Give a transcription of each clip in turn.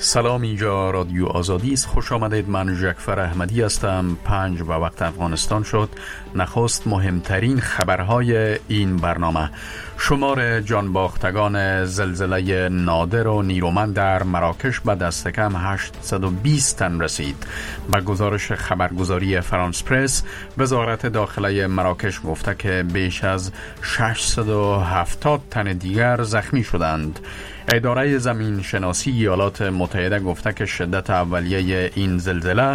سلام، اینجا رادیو آزادی است. خوش آمدید. من جعفر احمدی هستم. 5 و وقت افغانستان شد. نخست مهمترین خبرهای این برنامه: شمار جانباختگان زلزله نادر و نیرومند در مراکش به دست کم 820 تن رسید. به گزارش خبرگزاری فرانس پرس، وزارت داخله مراکش گفته که بیش از 670 تن دیگر زخمی شدند. اداره زمین شناسی ایالات متحده گفته که شدت اولیه این زلزله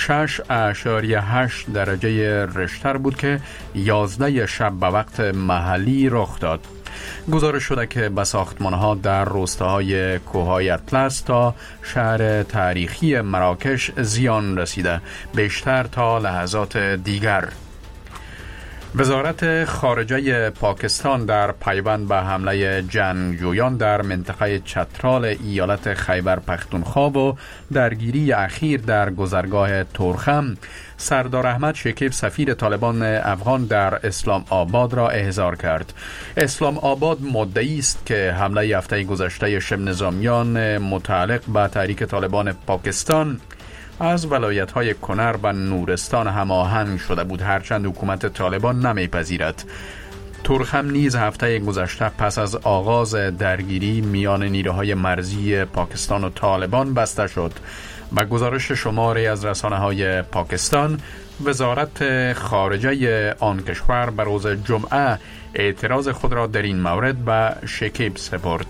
6.8 درجه ریشتر بود که 11 شب به وقت محلی رخ داد. گزارش شده که به ساختمان‌ها در روستاهای کوههای اطلس تا شهر تاریخی مراکش زیان رسیده، بیشتر تا لحظات دیگر. وزارت خارجه پاکستان در پیوند به حمله جنگجویان در منطقه چترال ایالت خیبر پختونخوا و درگیری اخیر در گذرگاه تورخم، سردار احمد شکیب سفیر طالبان افغان در اسلام آباد را احضار کرد. اسلام آباد مدعی است که حمله هفته گذشته شبه نظامیان متعلق به تحریک طالبان پاکستان از ولایت‌های کنر و نورستان هماهنگ شده بود، هرچند حکومت طالبان نمیپذیرد. تورخم نیز هفته گذشته پس از آغاز درگیری میان نیروهای مرزی پاکستان و طالبان بسته شد. به گزارش شماری از رسانه‌های پاکستان، وزارت خارجه آن کشور به روز جمعه اعتراض خود را در این مورد به شکیب سپرد.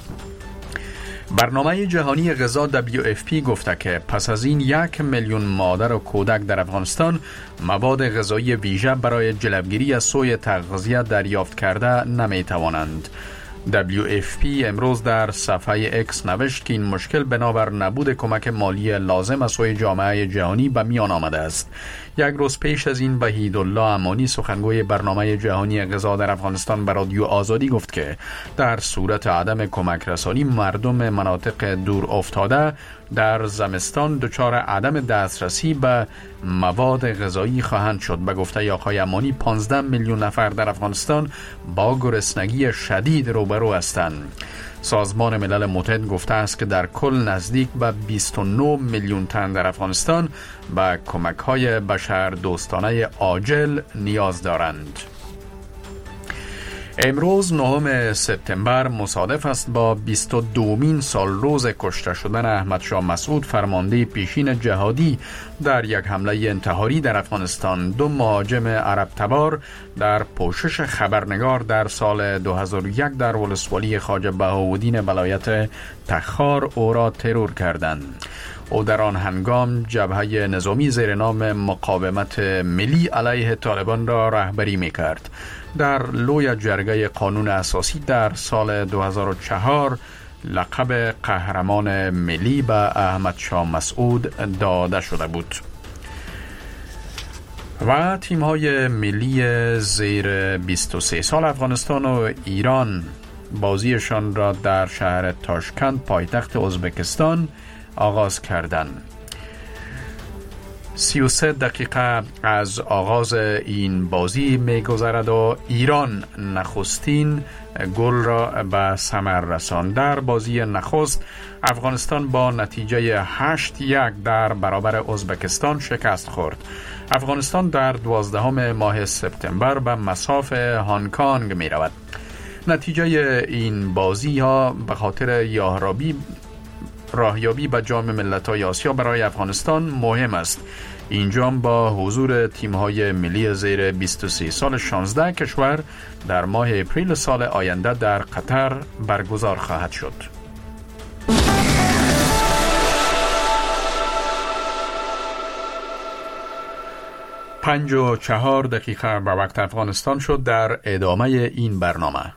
برنامه جهانی غذا WFP گفته که پس از این 1 میلیون مادر و کودک در افغانستان مواد غذایی ویژه برای جلوگیری از سوء تغذیه دریافت کرده نمی توانند. WFP امروز در صفحه X نوشت که این مشکل بنابر نبود کمک مالی لازم از سوی جامعه جهانی به میان آمده است. یک روز پیش از این وحیدالله امانی، سخنگوی برنامه جهانی غذا در افغانستان، به رادیو آزادی گفت که در صورت عدم کمک رسانی مردم مناطق دور افتاده در زمستان دچار عدم دسترسی به مواد غذایی خواهند شد. به گفته آقای امانی، 15 میلیون نفر در افغانستان با گرسنگی شدید روبرو هستند. سازمان ملل متحد گفته است که در کل نزدیک به 29 میلیون تن در افغانستان به کمک‌های بشردوستانه عاجل نیاز دارند. امروز 9 سپتامبر مصادف است با 22مین سالروز کشته شدن احمد شاه مسعود، فرمانده پیشین جهادی در یک حمله انتحاری در افغانستان. 2 مهاجم عرب تبار در پوشش خبرنگار در سال 2001 در ولسوالی خواجه بهاءالدین ولایت تخار او را ترور کردند. او در آن هنگام جبهه نظامی زیر نام مقاومت ملی علیه طالبان را رهبری می‌کرد. در لوی جرگه قانون اساسی در سال 2004 لقب قهرمان ملی به احمد شاه مسعود داده شده بود. و تیم‌های ملی زیر 23 سال افغانستان و ایران بازیشان را در شهر تاشکند، پایتخت ازبکستان، آغاز کردند. 33 دقیقه از آغاز این بازی می‌گذرد و ایران نخستین گل را به ثمر رساند. در بازی نخست افغانستان با نتیجه 8-1 در برابر ازبکستان شکست خورد. افغانستان در 12 ماه سپتامبر به مصاف هنگ کنگ می رود. نتیجه این بازی ها به خاطر راهیابی به جام ملت‌های آسیا برای افغانستان مهم است. این جام با حضور تیم‌های ملی زیر 23 سال 16 کشور در ماه اپریل سال آینده در قطر برگزار خواهد شد. پنج و 4 دقیقه به وقت افغانستان شد. در ادامه این برنامه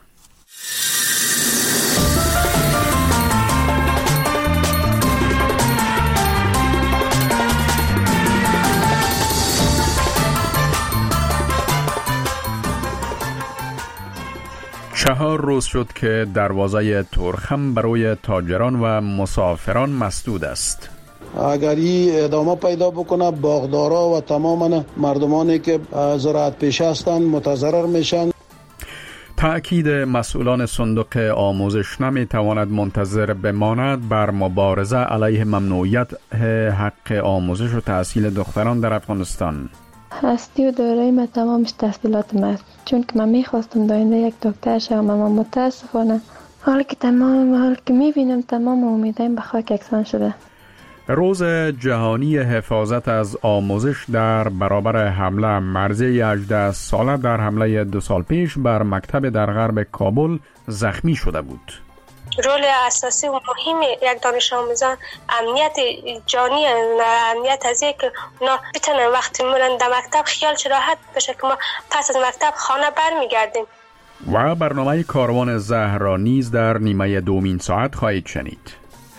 چهار روز شد که دروازه تورخم برای تاجران و مسافران مسدود است. اگر این ادامه پیدا بکنه، باغدارا و تمام مردمانی که زراعت پیشه هستند متضرر میشن. تأکید مسئولان صندوق آموزش نمیتواند منتظر بماند بر مبارزه علیه ممنوعیت حق آموزش و تحصیل دختران در افغانستان. هستی و دارایی من تمامش تحصیلاتم است، چون که من میخواستم داینده یک دکتر شوم، اما متاسفانه حالا که میبینم تمام امیدایم به خاک یکسان شده. روز جهانی حفاظت از آموزش در برابر حمله مرزی 18 ساله در حمله 2 سال پیش بر مکتب در غرب کابل زخمی شده بود. رول اساسی و مهم یک دانش آموزان امنیت جانی، امنیت از یک که اونا بتونن وقتی میرن در مکتب خیالش راحت بشه که ما پس از مکتب خانه برمیگردیم. و برنامه کاروان زهر را نیز در نیمه دومین ساعت خواهید شنید.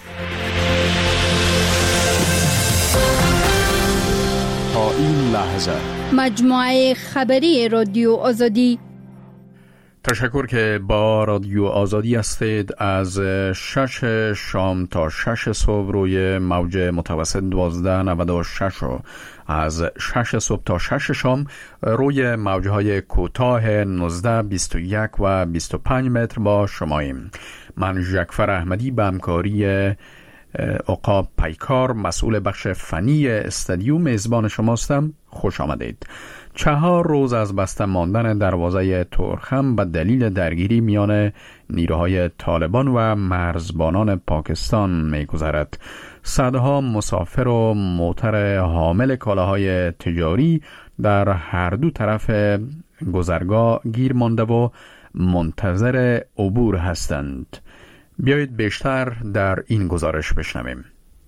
تا این لحظه مجموعه خبری رادیو آزادی. تشکر که با رادیو آزادی هستید. از 6 شام تا 6 صبح روی موج متوسط 1296 و از 6 صبح تا 6 شام روی موجهای کوتاه 19، 21 و 25 متر با شماییم. من ژکفر احمدی به همکاری عقاب پیکار مسئول بخش فنی استودیو میزبان شماستم. خوش آمدید. 4 روز از بسته ماندن دروازه تورخم به دلیل درگیری میان نیروهای طالبان و مرزبانان پاکستان می‌گذرد. صدها مسافر و موتر حامل کالاهای تجاری در هر دو طرف گذرگاه گیر مانده و منتظر عبور هستند. بیایید بیشتر در این گزارش بشنویم.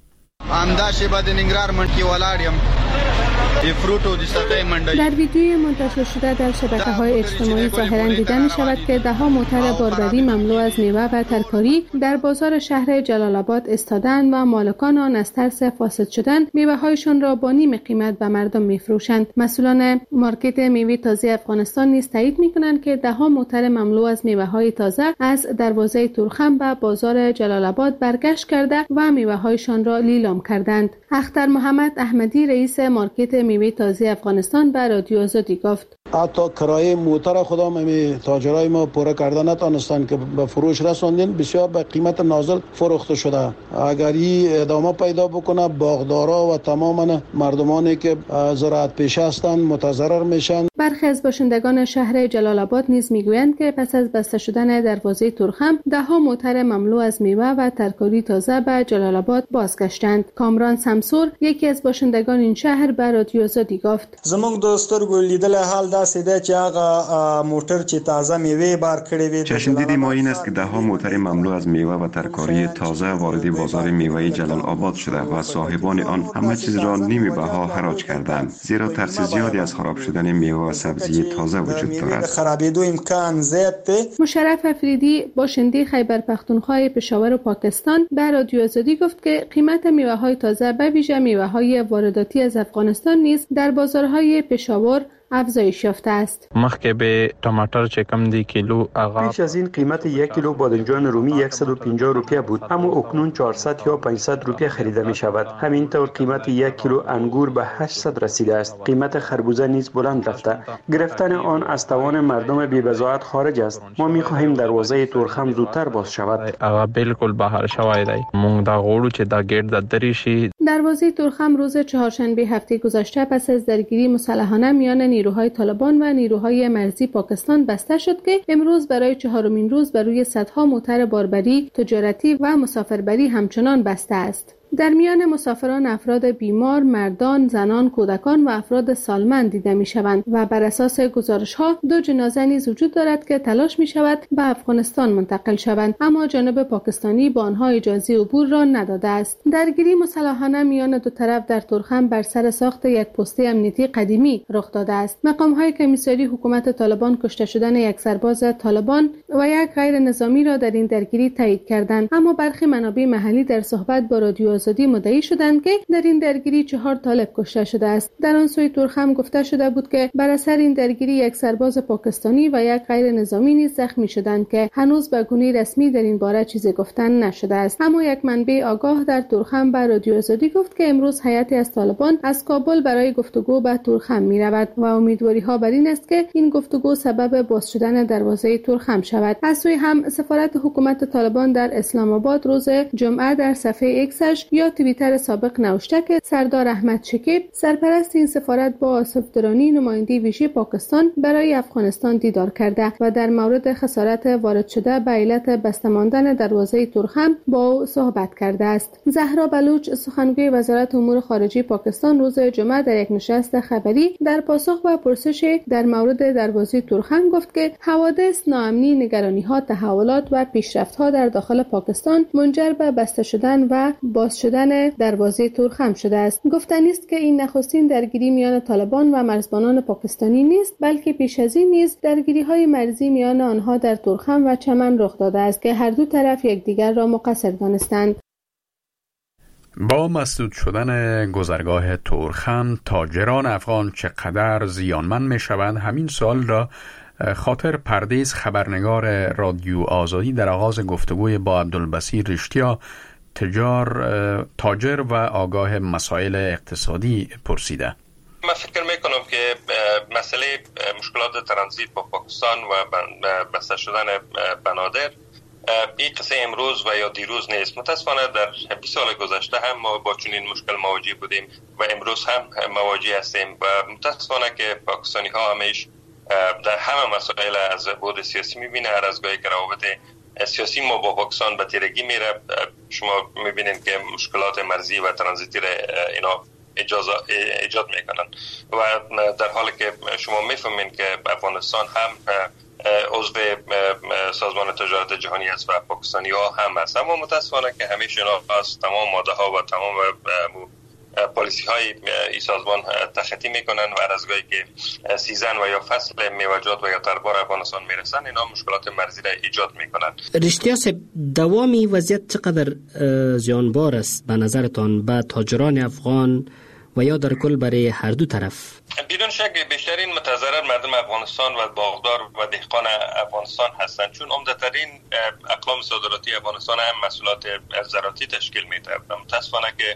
در ویدیوی منتشر شده در شبکه‌های اجتماعی ظاهراً دیده می‌شود که ده‌ها موتر باربری مملو از میوه و ترکاری در بازار شهر جلال آباد ایستادند و مالکان آن از ترس فاسد شدن میوه‌هایشان را با نیم قیمت به مردم می‌فروشند. مسئولان مارکت میوه تازه افغانستان نیز تایید می‌کنند که ده‌ها موتر مملو از میوه‌های تازه از دروازه تورخم به بازار جلال آباد برگشت کرده و میوه‌هایشان را لیلام کردند. اختر محمد احمدی رئیس مارکت میوه تازه افغانستان به رادیو آزادی گفت حتی کرایه موتر خودم تاجرای ما پوره کرده نتونستن که به فروش رساندن، بسیار به قیمت نازل فروخته شده. اگر این ادامه پیدا بکنه باغدارا و تمام مردمانی که زراعت پیشه هستند متضرر میشن. برخی از باشندگان شهر جلال آباد نیز میگویند که پس از بسته شدن دروازه تورخم ده‌ها موتر مملو از میوه و ترکاری تازه به جلال آباد بازگشتند. کامران سمسور یکی از باشندگان این شهر به رادیو آزادی گفت زموږ د سترګو لیدل حال داسې دی چې هغه موټر چې تازه میوه بار کړی وي. چشم دیدی ما این است که ده‌ها موتر مملو از میوه و ترکاری تازه وارد بازار میوه جلال آباد شده و صاحبان آن همه چیز را نیمه بها حراج کردند، زیرا ترس زیادی از خراب شدن میوه و سبزی تازه وجود دارد. خرابیدو امکان زیاد دی. مشرف افریدی باشنده خیبر پختونخوا پشاور و پاکستان به رادیو آزادی گفت که قیمت میوه‌های تازه به ویژه میوه‌های وارداتی از افغانستان نیز در بازارهای پشاور افزایش یافته است. مخکې به ټماټر چې کم دی کیلو آغا پیش از این قیمت 1 کیلو بادنجان رومی 150 روپیه بود، اما اکنون 400 یا 500 روپیه خریده می شود. همینطور قیمت 1 کیلو انگور به 800 رسیده است. قیمت خربوزه نیز بلند رفته. گرفتن آن از توان مردم بی بضاعت خارج است. ما می خواهیم دروازه تورخم زودتر باز شود. آغا بالکل بهر شوی دی. مونږ دا غوړو چې دا گیټ د دری شي. دروازه تورخم روز چهارشنبه هفته گذشته پس از درگیری مسلحانه میان نیروهای طالبان و نیروهای مرزی پاکستان بسته شد که امروز برای 4مین روز بر روی صدها موتر باربری، تجارتی و مسافربری همچنان بسته است. در میان مسافران افراد بیمار، مردان، زنان، کودکان و افراد سالمند دیده می شوند و بر اساس گزارش ها 2 جنازه نیز وجود دارد که تلاش می شود به افغانستان منتقل شوند، اما جانب پاکستانی با آنها اجازه عبور را نداده است. درگیری مسلحانه میان دو طرف در تورخم بر سر ساخت یک پست امنیتی قدیمی رخ داده است. مقام های کمیسری حکومت طالبان کشته شدن یک سرباز طالبان و یک غیر نظامی را در این درگیری تایید کردند، اما برخی منابع محلی در صحبت با رادیو آزادی مدعی شدند که در این درگیری 4 طالب کشته شده است. در آن سوی تورخم گفته شده بود که بر اثر این درگیری یک سرباز پاکستانی و یک غیر نظامی نیز زخمی شدند که هنوز به گونه رسمی در این باره چیزی گفتن نشده است. اما یک منبع آگاه در تورخم به رادیو آزادی گفت که امروز هیئتی از طالبان از کابل برای گفتگو به تورخم می‌رود و امیدواری ها بر این است که این گفتگو سبب باز شدن دروازه تورخم شود. از سوی هم سفارت حکومت طالبان در اسلام آباد روز جمعه در صفحه ایکسش یا توییتر سابق نوشته که سردار احمد شکیب سرپرست این سفارت با آصف درانی نماینده ویژه پاکستان برای افغانستان دیدار کرده و در مورد خسارت وارد شده به علت بسته ماندن دروازه تورخم با او صحبت کرده است. زهرا بلوچ سخنگوی وزارت امور خارجه پاکستان روز جمعه در یک نشست خبری در پاسخ به پرسش در مورد دروازه تورخم گفت که حوادث، ناامنی، نگرانی‌ها، تحولات و پیشرفت‌ها در داخل پاکستان منجر به بسته شدن و باز شدن دروازه تورخم شده است. گفتنی است که این نخستین درگیری میان طالبان و مرزبانان پاکستانی نیست، بلکه پیش از این نیز درگیری‌های مرزی میان آنها در تورخم و چمن رخ داده است که هر دو طرف یکدیگر را مقصر دانستند. با مسدود شدن گذرگاه تورخم تاجران افغان چقدر زیانمند می شوند؟ همین سوال را خاطر پردیس خبرنگار رادیو آزادی در آغاز گفتگوی با عبدالبصیر رشتیا تاجر و آگاه مسائل اقتصادی پرسیده. من فکر میکنم که مسئله مشکلات ترانزیت با پاکستان و بسته شدن بنادر این قصه امروز و یا دیروز نیست. متاسفانه در 20 سال گذشته هم ما با چنین مشکل مواجه بودیم و امروز هم مواجه هستیم و متاسفانه که پاکستانی ها همیش در همه مسائل از بعد سیاسی میبینه. هر از گاهی که روابط سیاسی ما با پاکستان به تیرگی میره، شما میبینید که مشکلات مرزی و ترانزیتی را اینا ایجاد میکنن و در حالی که شما میفهمین که افغانستان هم عضو سازمان تجارت جهانی است و پاکستانی ها هم است، اما متاسفانه که همیشه اینا از تمام ماده ها و تمام پالیسی های این سازمان تخطی میکنن و هر از گاهی که سیزن و یا فصل میوه‌جات و یا تربار افغانستان میرسن اینا مشکلات مرزی را ایجاد میکنن. رشتیا صاحب، دوامی وضعیت چقدر زیانبار است به نظرتان به تاجران افغان و یا در کل برای هر دو طرف؟ بدون شک بیشترین متضرر مردم افغانستان و باغدار و دهقان افغانستان هستند، چون عمده‌ترین اقلام صادراتی افغانستان هم محصولات زراعتی تشکیل میده. متاسفانه که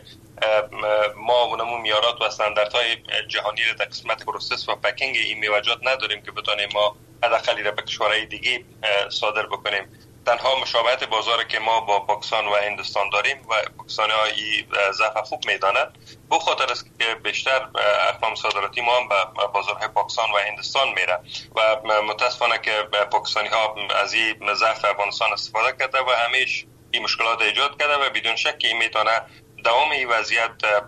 ما اونمون معیارات و استانداردهای جهانی را در قسمت پروسس و پکینگ این میوه‌جات نداریم که بتونیم ما حداقل را به کشورهای دیگه صادر بکنیم. تنها مشابهت بازار که ما با پاکستان و هندوستان داریم و پاکستانی‌ها این ضعف خوب میدانند، به خاطر است که بیشتر اقلام صادراتی ما هم به بازارهای پاکستان و هندوستان میره و متاسفانه که پاکستانی‌ها از این ضعف افغانستان استفاده کرده و همیشه این مشکلات ایجاد کرده و بدون شک این میتونه دوام این وضعیت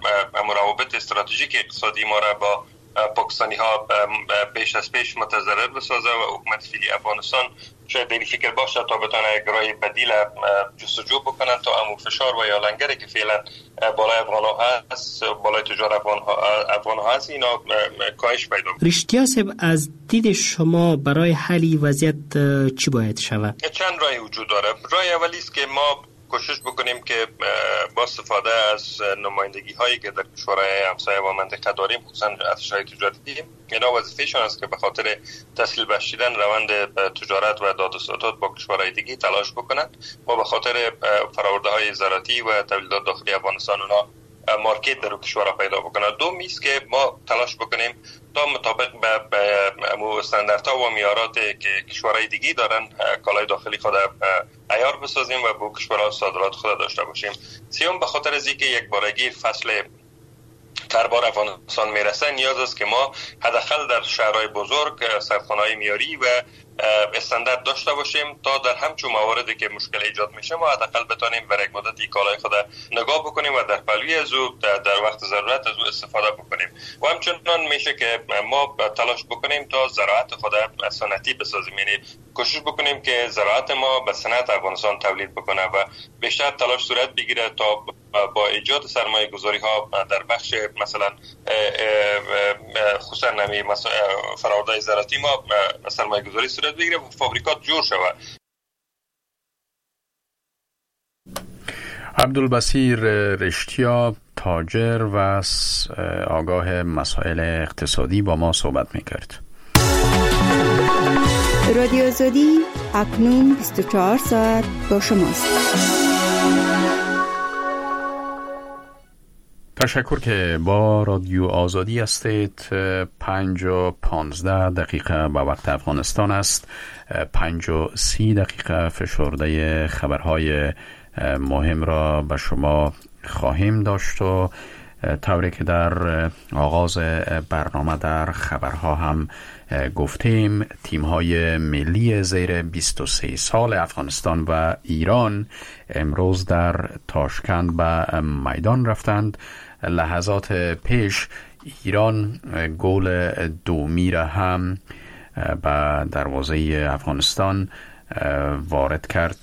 روابط استراتژیک اقتصادی ما را با پاکستانی ها پیش از پیش متضرر بسازه و حکومت فعلی افغانستان شاید این فکر باشه تا بتونه یک راه بدیل جستجو بکنن تا امو فشار و یا لنگری که فعلا بالای افغان ها هست، بالای تجار افغان ها هست، اینا کاهش پیدا کنه. رشتیا صاحب، از دید شما برای حل وضعیت چی باید شود؟ چند راهی وجود داره. راه اولی است که ما کوشش بکنیم که با استفاده از نمایندگی هایی که در کشورهای همسایه و منطقه داریم، خصوصا ارتش‌های تجارتی، اینا وظیفه‌شون است که به خاطر تسهیل بخشیدن روند تجارت و داد و ستد با کشورهای دیگه تلاش بکنن. ما به خاطر فرآورده‌های زراعتی و تولیدات داخلی افغانستان اونا مارکت در کشورها پیدا بکنن. دوم است که ما تلاش بکنیم تا مطابق به استانداردها و معیارات که کشورهای دیگه دارن کالای داخلی خود عیار بسازیم و با کشورها صادرات خود داشته باشیم. سوم به خاطر از اینکه یک بارگی فصل تربار افغانستان میرسه، نیاز است که ما حداقل در شهرهای بزرگ سرخانه‌های معیاری و استاندارد داشته باشیم تا در همچون مواردی که مشکل ایجاد میشه ما حداقل بتونیم برای یک مدتی کالای خود نگاه بکنیم و در پهلوی از او در وقت ضرورت از او استفاده بکنیم. و همچنان میشه که ما تلاش بکنیم تا زراعت خود صنعتی بسازیم، یعنی کوشش بکنیم که زراعت ما به صنعت افغانستان تولید بکنه و بیشتر تلاش صورت بگیره تا با ایجاد سرمایه گذاری ها در بخش مثلا خصوصا نمی فرآوردهای زراعتی ما سرمایه گذاری صورت بگیره و فابریکات جور شود. عبدالبصیر رشتیا، تاجر و آگاه مسائل اقتصادی با ما صحبت میکرد. رادیو آزادی اکنون 24 ساعت با شماست. تشکر که با رادیو آزادی هستید. 5:15 به وقت افغانستان است. 5:30 فشرده خبرهای مهم را به شما خواهیم داشت و طوری که در آغاز برنامه در خبرها هم گفتیم، تیم‌های ملی زیر 23 سال افغانستان و ایران امروز در تاشکند به میدان رفتند. لحظات پیش ایران گل دومی را هم به دروازه افغانستان وارد کرد.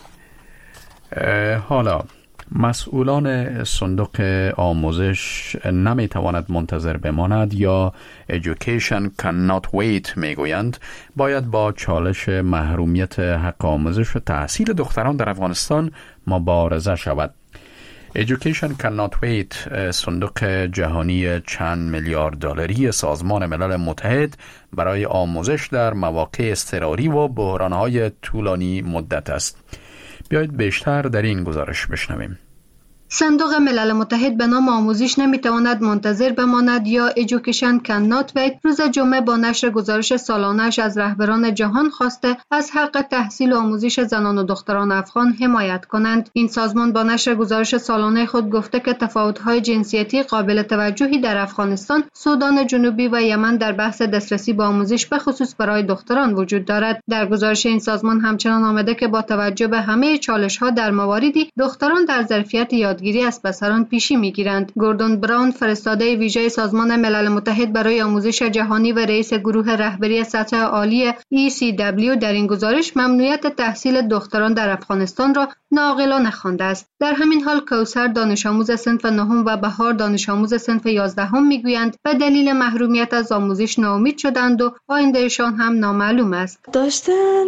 حالا مسئولان صندوق آموزش نمیتواند منتظر بماند یا Education cannot wait میگویند باید با چالش محرومیت حق آموزش و تحصیل دختران در افغانستان مبارزه شود. Education cannot wait صندوق جهانی چند میلیارد دلاری سازمان ملل متحد برای آموزش در مواقع اضطراری و بحران‌های طولانی مدت است. بیایید بیشتر در این گزارش بشنویم. صندوق ملل متحد به نام آموزش نمیتواند منتظر بماند یا Education cannot wait روز جمعه با نشر گزارش سالانه‌اش از رهبران جهان خواسته از حق تحصیل و آموزش زنان و دختران افغان حمایت کنند. این سازمان با نشر گزارش سالانه خود گفته که تفاوت‌های جنسیتی قابل توجهی در افغانستان، سودان جنوبی و یمن در بحث دسترسی به آموزش به خصوص برای دختران وجود دارد. در گزارش این سازمان همچنان آمده که با توجه به همه چالش‌ها در مواردی دختران در ظرفیت یادگیری از پسران پیشی میگیرند. گوردون براون، فرستاده ویژه سازمان ملل متحد برای آموزش جهانی و رئیس گروه رهبری سطح عالی ECW، در این گزارش ممنوعیت تحصیل دختران در افغانستان را ناعاقلانه خوانده است. در همین حال کوثر، دانش آموز صنف 9 و بهار، دانش آموز صنف 11 میگویند به دلیل محرومیت از آموزش ناامید شدند و آیندهشان هم نامعلوم است. داشتن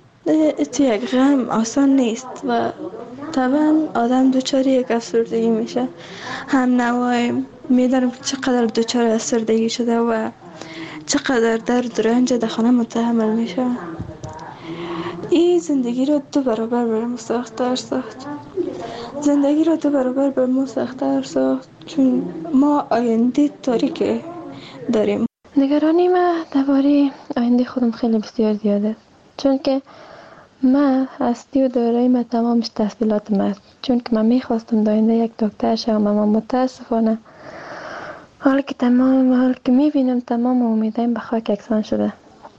یک غم آسان نیست و طبعا آدم دوچار یک افسردگی میشه. هم نوای میدارم چقدر دوچار افسردگی شده و چقدر درد و رنج در خانه متحمل میشه. این زندگی رو 2 برابر برام سخت‌تر ساخت. زندگی رو 2 برابر برام سخت‌تر ساخت چون ما آینده تاریک داریم. نگرانی من درباره آینده خودم خیلی بسیار زیاده، چون که من هستی و دارایی من تمامش تحصیلات من است. چون که من میخواستم داینده یک دکتر شوم، اما متاسفانه حالا که میبینم تمام امیدایم به خاک یکسان شده.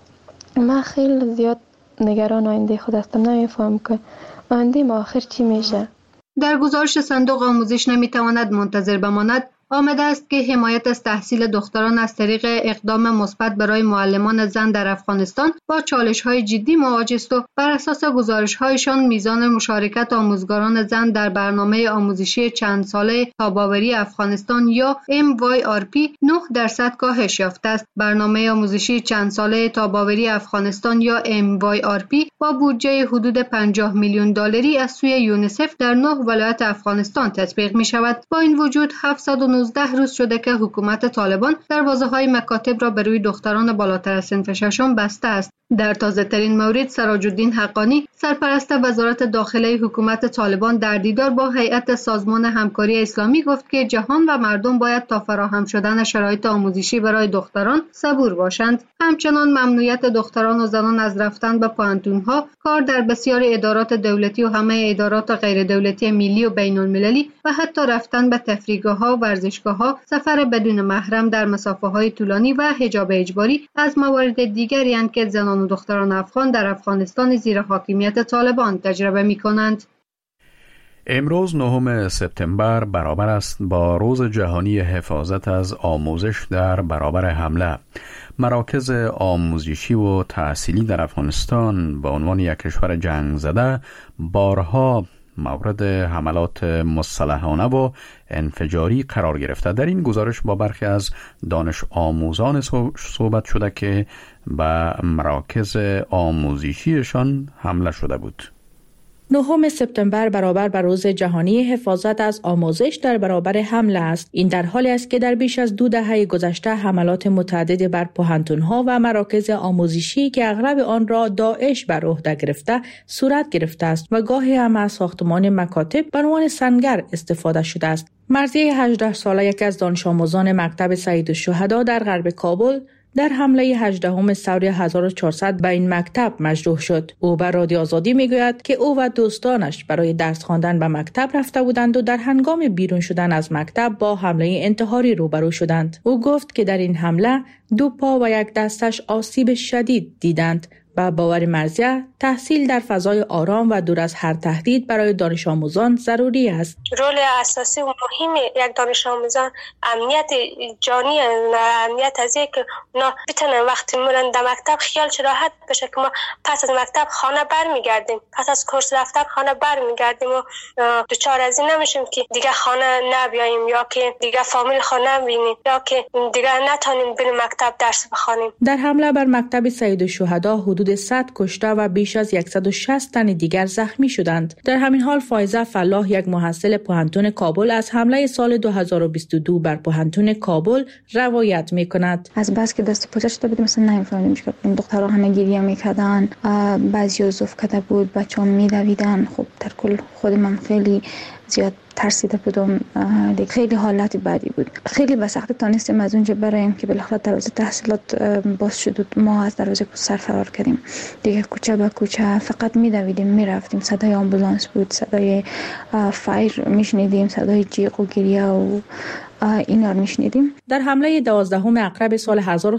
من خیلی زیاد نگران آینده خود هستم. نمیفهم که آینده ما آخر چی میشه. در گزارش صندوق آموزش نمیتواند منتظر بماند آمده است که حمایت از تحصیل دختران از طریق اقدام مثبت برای معلمان زن در افغانستان با چالش‌های جدی مواجه است و بر اساس گزارش‌هایشان میزان مشارکت آموزگاران زن در برنامه آموزشی چند ساله تاب‌آوری افغانستان یا MYRP 9% کاهش یافته است. برنامه آموزشی چند ساله تاب‌آوری افغانستان یا MYRP با بودجه حدود 50 میلیون دلاری از سوی یونیسف در 9 ولایت افغانستان تطبیق می‌شود. با این وجود 719 روز شده که حکومت طالبان دروازه‌های مکاتب را به روی دختران بالاتر از صنف 6 بسته است. در تازه‌ترین مورد سراج الدین حقانی، سرپرست وزارت داخله حکومت طالبان، در دیدار با هیئت سازمان همکاری اسلامی گفت که جهان و مردم باید تا فراهم شدن شرایط آموزشی برای دختران صبور باشند. همچنان ممنوعیت دختران و زنان از رفتن به پوهنتون‌ها، کار در بسیاری ادارات دولتی و همه ادارات غیر دولتی ملی و بین‌المللی و حتی رفتن به تفریحگاه‌ها و ورزشگاه‌ها، سفر بدون محرم در مسافه‌های طولانی و حجاب اجباری از موارد دیگری اند که زنان و دختران افغان در افغانستان زیر حاکمیت طالبان تجربه می‌کنند. امروز 9 سپتامبر برابر است با روز جهانی حفاظت از آموزش در برابر حمله. مراکز آموزشی و تحصیلی در افغانستان به عنوان یک کشور جنگ زده بارها مورد حملات مسلحانه و انفجاری قرار گرفته. در این گزارش با برخی از دانش آموزان صحبت شده که به مراکز آموزشیشان حمله شده بود. 9 سپتامبر برابر با روز جهانی حفاظت از آموزش در برابر حمله است. این در حالی است که در بیش از 2 دهه گذشته حملات متعدد بر پوهنتون‌ها و مراکز آموزشی که اغلب آن را داعش بر عهده گرفته صورت گرفته است و گاهی هم از ساختمان مکاتب به عنوان سنگر استفاده شده است. مرضیه 18 ساله یکی از دانش آموزان مکتب سید الشهدا در غرب کابل در حمله 18 ثور 1400 به این مکتب مجروح شد. او به رادیو آزادی میگوید که او و دوستانش برای درس خواندن به مکتب رفته بودند و در هنگام بیرون شدن از مکتب با حمله انتحاری روبرو شدند. او گفت که در این حمله 2 پا و 1 دستش آسیب شدید دیدند. با باور مرضیه تحصیل در فضای آرام و دور از هر تهدید برای دانش آموزان ضروری است. رول اساسی و مهم یک دانش آموزان امنیت جانی، امنیت از یک اونا بتونن وقتی میرن در مکتب خیالش راحت بشه که ما پس از مکتب خانه برمیگردیم، پس از کورس رفتن خانه برمیگردیم و دوچار از این نمیشیم که دیگه خانه نبیاییم یا که دیگه فامیل خانه نبینیم یا که دیگه نتونیم بریم مکتب درس بخوانیم. در حمله بر مکتب سید الشهدا حدود 100 کشته و بیش از 160 تن دیگر زخمی شدند. در همین حال فایزه فلاح، یک محصل پوهنتون کابل، از حمله سال 2022 بر پوهنتون کابل روایت می‌کند. از بس که دست پوچه شده بودیم مثلا نمی‌فهمیدیم چیکار کنیم. دخترها همه گریه می‌کردن، بعضی زوف کرده بود، بچه‌ها می‌دویدن. خب در کل خود من خیلی زیاد ترسیده بودم، خیلی حالت بدی بود. خیلی به سختی تانستیم از اونجا برایم که بالاخره دروازه تحصیلات باز شد و ما از دروازه سر فرار کردیم. دیگه کوچه به کوچه فقط میدویدیم میرفتیم. صدای آمبولانس بود، صدای فایر میشنیدیم، صدای جیغ و گریه و اینا رو میشنیدیم. در حمله 12 اکتبر سال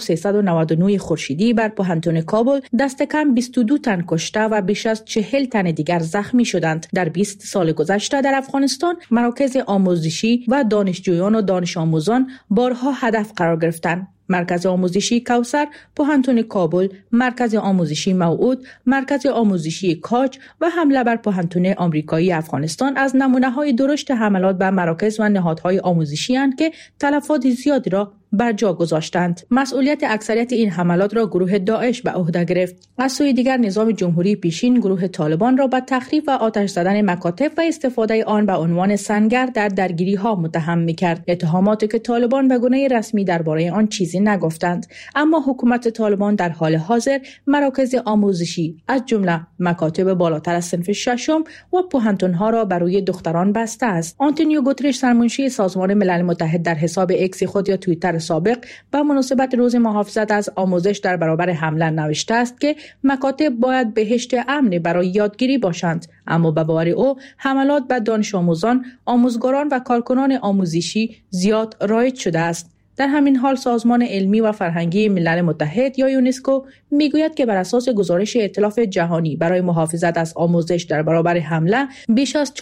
1399 خورشیدی بر پوهنتون کابل دست کم 22 تن کشته و بیش از 40 تن دیگر زخمی شدند. در 20 سال گذشته در افغانستان مراکز آموزشی و دانشجویان و دانش آموزان بارها هدف قرار گرفتند. مرکز آموزشی کوثر، پوهنتون کابل، مرکز آموزشی موعود، مرکز آموزشی کاج و حمله بر پوهنتون آمریکایی افغانستان از نمونه‌های درشت حملات بر مراکز و نهادهای آموزشی اند که تلفات زیادی را بر جا گذاشتند. مسئولیت اکثریت این حملات را گروه داعش به عهده گرفت. از سوی دیگر نظام جمهوری پیشین گروه طالبان را به تخریب و آتش زدن مکاتب و استفاده آن به عنوان سنگر در درگیری‌ها متهم می‌کرد. اتهاماتی که طالبان به گونه رسمی درباره آن چیزی نگفتند، اما حکومت طالبان در حال حاضر مراکز آموزشی از جمله مکاتب بالاتر از صنف ششم و پوهنتون‌ها را بر روی دختران بسته است. آنتونیو گوترش، سرمنشی سازمان ملل متحد، در حساب ایکس خود یا توییتر سابق به مناسبت روز محافظت از آموزش در برابر حمله نوشته است که مکاتب باید بهشت امن برای یادگیری باشند، اما به باور او حملات به دانش آموزان، آموزگاران و کارکنان آموزشی زیاد رایج شده است. در همین حال سازمان علمی و فرهنگی ملل متحد یا یونسکو میگوید که بر اساس گزارش ائتلاف جهانی برای محافظت از آموزش در برابر حمله، بیش از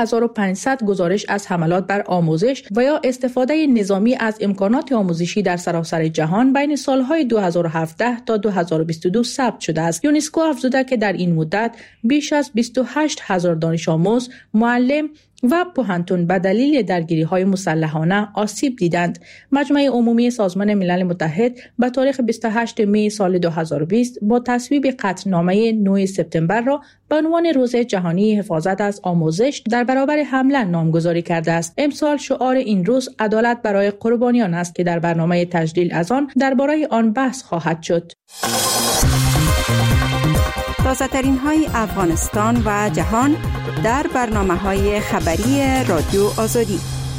14500 گزارش از حملات بر آموزش و یا استفاده نظامی از امکانات آموزشی در سراسر جهان بین سالهای 2017 تا 2022 ثبت شده است. یونسکو افزوده که در این مدت بیش از 28000 دانش آموز، معلم و پوهنتون به دلیل درگیری‌های مسلحانه آسیب دیدند. مجمع عمومی سازمان ملل متحد به تاریخ 28 می سال 2020 با تصویب قطعنامه 9 سپتامبر را به عنوان روز جهانی حفاظت از آموزش در برابر حمله نامگذاری کرده است. امسال شعار این روز عدالت برای قربانیان است که در برنامه تجلیل از آن درباره آن بحث خواهد شد. تازه‌ترین های افغانستان و جهان در برنامه‌های خبری رادیو آزادی.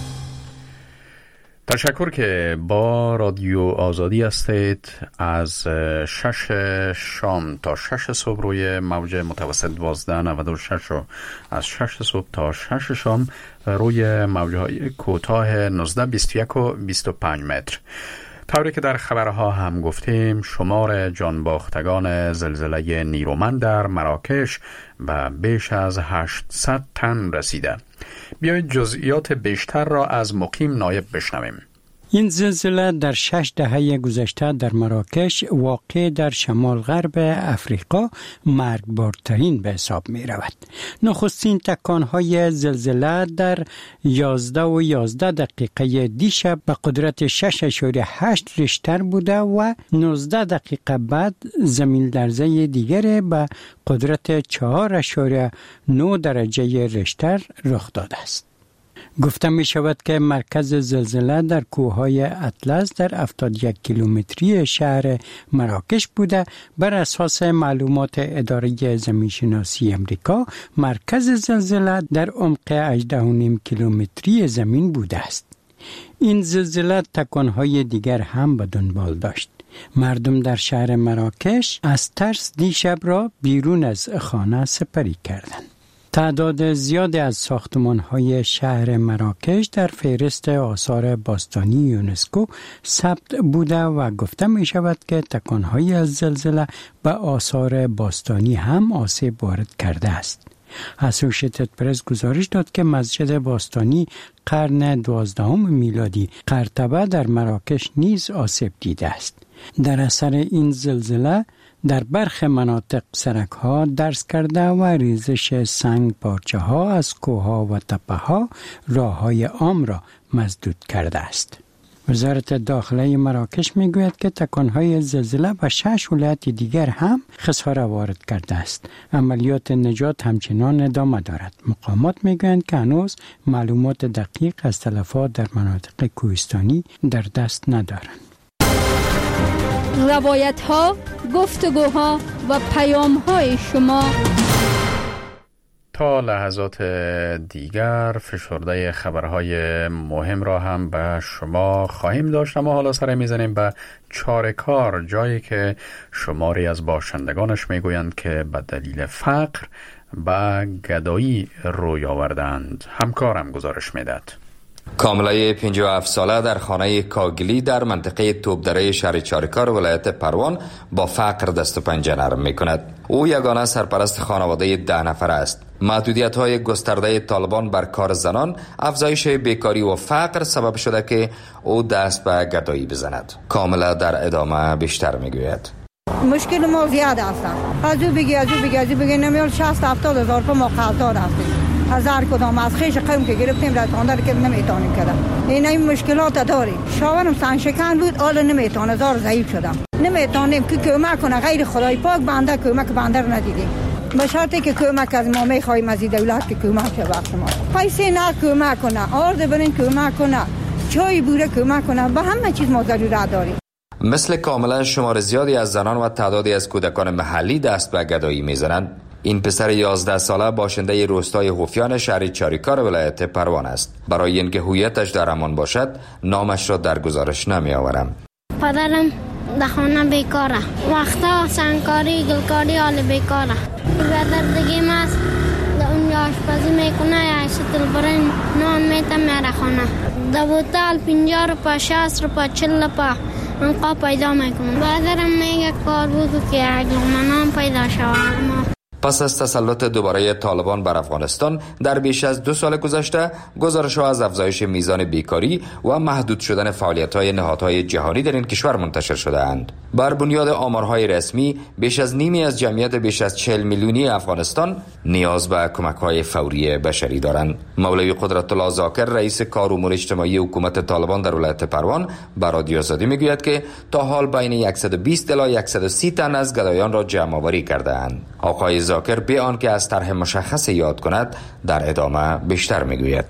تشکر که با رادیو آزادی هستید. از 6 شام تا 6 صبح روی موج متوسط 1296 و از 6 صبح تا 6 شام روی موجهای کوتاه 19، 21 و 25 متر. طوری که در خبرها هم گفتیم، شمار جانباختگان زلزله نیرومند در مراکش به بیش از 800 تن رسیده. بیایید جزئیات بیشتر را از مقیم نایب بشنویم. این زلزله در 6 دهه گذشته در مراکش واقع در شمال غرب افریقا مرگبارترین به حساب می رود. نخستین تکانهای زلزله در 11:11 دیشب به قدرت 6.8 ریشتر بوده و 19 دقیقه بعد زمین لرزه دیگر به قدرت 4.9 درجه ریشتر رخ داده است. گفته می شود که مرکز زلزله در کوههای اطلس در 71 کیلومتری شهر مراکش بوده. بر اساس معلومات اداره زمینشناسی امریکا، مرکز زلزله در عمق 18.5 کیلومتری زمین بوده است. این زلزله تکانهای دیگر هم به دنبال داشت. مردم در شهر مراکش از ترس دیشب را بیرون از خانه سپری کردند. تعداد زیادی از ساختمان‌های شهر مراکش در فهرست آثار باستانی یونسکو ثبت بوده و گفته می شود که تکان‌های از زلزله به آثار باستانی هم آسیب وارد کرده است. اسوشیتد پرس گزارش داد که مسجد باستانی قرن 12 میلادی قرطبه در مراکش نیز آسیب دیده است. در اثر این زلزله در برخی مناطق سرک‌ها درز کرده و ریزش سنگ پارچه‌ها از کوه‌ها و تپه‌ها راه‌های عام را مسدود کرده است. وزارت داخله مراکش میگوید که تکان‌های زلزله به 6 ولایت دیگر هم خساره وارد کرده است. عملیات نجات همچنان ادامه دارد. مقامات میگویند که هنوز معلومات دقیق از تلفات در مناطق کوهستانی در دست ندارند. روایت ها، گفتگوها و پیام های شما. تا لحظات دیگر فشرده خبرهای مهم را هم به شما خواهیم داشت. اما حالا سر میزنیم به چاره‌کار، جایی که شماری از باشندگانش میگویند که به دلیل فقر به گدایی روی آوردند. همکارم گزارش میداد. کاملای 57 ساله در خانه کاگلی در منطقه توپدره شهر چاره‌کار ولایت پروان با فقر دست و پنجه نرم می‌کند. او یگانه سرپرست خانواده 10 نفر است. محدودیت‌های گسترده طالبان بر کار زنان، افزایش بیکاری و فقر سبب شده که او دست به گدایی بزند. کاملا در ادامه بیشتر می‌گوید. مشکل ما زیاد است. از او بگی نمیال 60-70 هزار تومان ما قرضا رفتیم. از هر کدام از خیش قوم که گرفتیم رسانده که نمیتونیم کردم. این مشکلات داریم. شاورم سنشکن بود، حالا نمیتونه، زار ضعیف شدم. نمیتونیم که کمک کنه، غیر خدای پاک بنده کمک بنده رو ندیدیم. به شرطی که کمک از ما میخوایم، از دولت که کمک شه بخش ما. پیسه نه کمک کنه، آرد برین کمک کنه، چای بوره کمک کنه، به همه چیز ما ضرورت داریم. مثل کاملا شمار زیادی از زنان و تعدادی از کودکان محلی دست به گدایی میزنند. این پسر 11 ساله باشنده روستای هوفیان شهر چاره‌کار ولایت پروان است. برای اینکه هویتش در امان باشد، نامش را در گزارش نمی آورم. پدرم در خانه بیکاره، وقتا سنگکاری گلکاری حال بیکاره. برادر دیگه ماست اونجا آشپزی میکنه، یا ستل برن نان میتم میره خانه. در بوتال 50 روپا 60 روپا 40 روپا انقا پیدا میکنم. برادرم میگه کار بگو که یک لقمه نان پیدا شود. پس از تسلط دوباره طالبان بر افغانستان در بیش از 2 سال گذشته، گزارش‌ها از افزایش میزان بیکاری و محدود شدن فعالیت‌های نهادهای جهانی در این کشور منتشر شده‌اند. بر بنیاد آمارهای رسمی، بیش از نیمی از جمعیت بیش از 40 میلیونی افغانستان نیاز به کمک‌های فوری بشری دارند. مولوی قدرت الله زاکر، رئیس کار امور اجتماعی حکومت طالبان در ولایت پروان، به رادیو آزادی میگوید که تا حال بین 120 الی 130 تن از گدایان را جمع‌آوری کرده‌اند. آقای زاکر بی آنکه از طرح مشخص یاد کند، در ادامه بیشتر میگوید.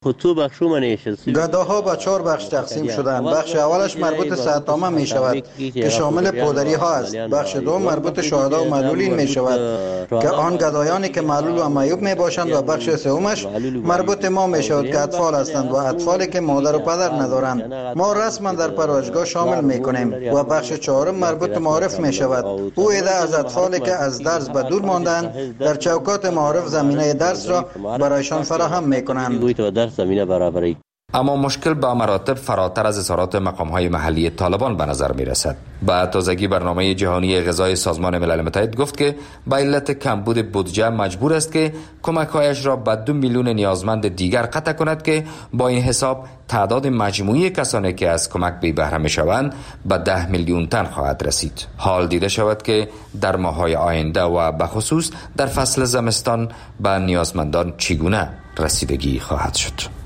گداها به 4 بخش تقسیم شدند. بخش اولش مربوط صحت‌نامه می شود که شامل پادری ها است. بخش دوم مربوط شهدا و معلولین می شود که آن گدایانی که معلول و معیوب می باشند، و بخش سومش مربوط ما می شود که اطفال هستند و اطفالی که مادر و پدر ندارند. ما رسما در پرورشگاه شامل می کنیم. و بخش چهارم مربوط معارف می شود. او عده از اطفالی که از درس به دور ماندند، در چوکات معارف زمینه درس را برایشان فراهم می کنند. اما مشکل به مراتب فراتر از اظهارات مقام‌های محلی طالبان به نظر می‌رسد. با تازگی برنامه جهانی غذای سازمان ملل متحد گفت که به علت کمبود بودجه مجبور است که کمک‌هایش را به 2 میلیون نیازمند دیگر قطع کند که با این حساب تعداد مجموعی کسانی که از کمک بی بهره می‌شوند به 10 میلیون تن خواهد رسید. حال دیده شود که در ماه‌های آینده و به خصوص در فصل زمستان به نیازمندان چگونه رسیدگی خواهد شد.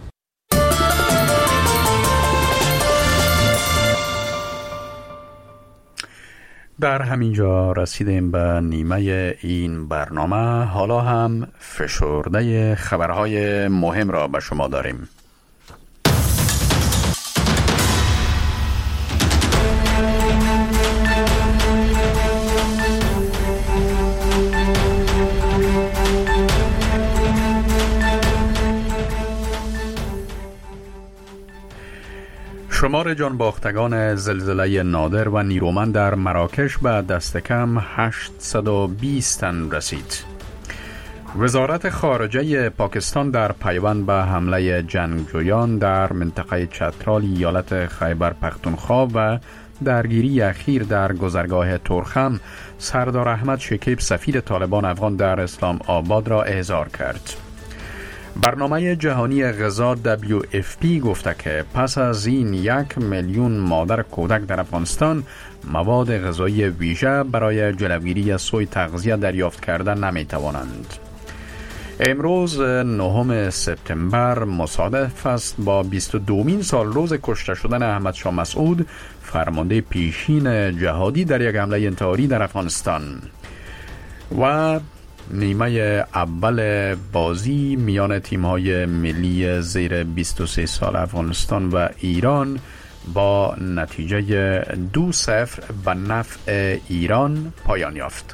در همین جا رسیدیم به نیمه این برنامه. حالا هم فشرده خبرهای مهم را به شما داریم. شمار جانباختگان زلزله نادر و نیرومند در مراکش به دست کم 820 تن رسید. وزارت خارجه پاکستان در پیوند به حمله جنگجویان در منطقه چترال ایالت خیبر پختونخوا و درگیری اخیر در گذرگاه تورخم، سردار احمد شکیب سفیر طالبان افغان در اسلام آباد را احضار کرد. برنامه جهانی غذا WFP گفته که پس از این 1 میلیون مادر کودک در افغانستان مواد غذایی ویژه برای جلوگیری از سوء تغذیه دریافت کردن نمی توانند. امروز 9 سپتامبر مصادف است با 22مین سال روز کشته شدن احمد شاه مسعود، فرمانده پیشین جهادی در یک حمله انتحاری در افغانستان. و نیمه اول بازی میان تیم‌های ملی زیر 23 سال افغانستان و ایران با نتیجه 2-0 به نفع ایران پایان یافت.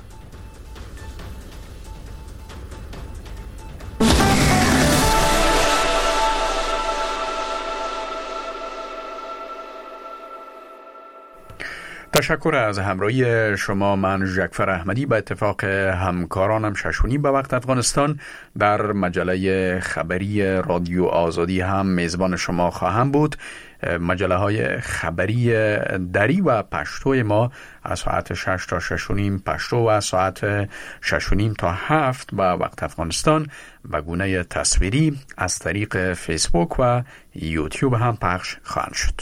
تشکر از همراهی شما. من ژکفر احمدی به اتفاق همکارانم ششونی به وقت افغانستان در مجله خبری رادیو آزادی هم میزبان شما خواهم بود. مجله های خبری دری و پشتو ما از ساعت 6 تا 6:30 پشتو و ساعت 6:30 تا 7 به وقت افغانستان و گونه تصویری از طریق فیسبوک و یوتیوب هم پخش خواهند شد.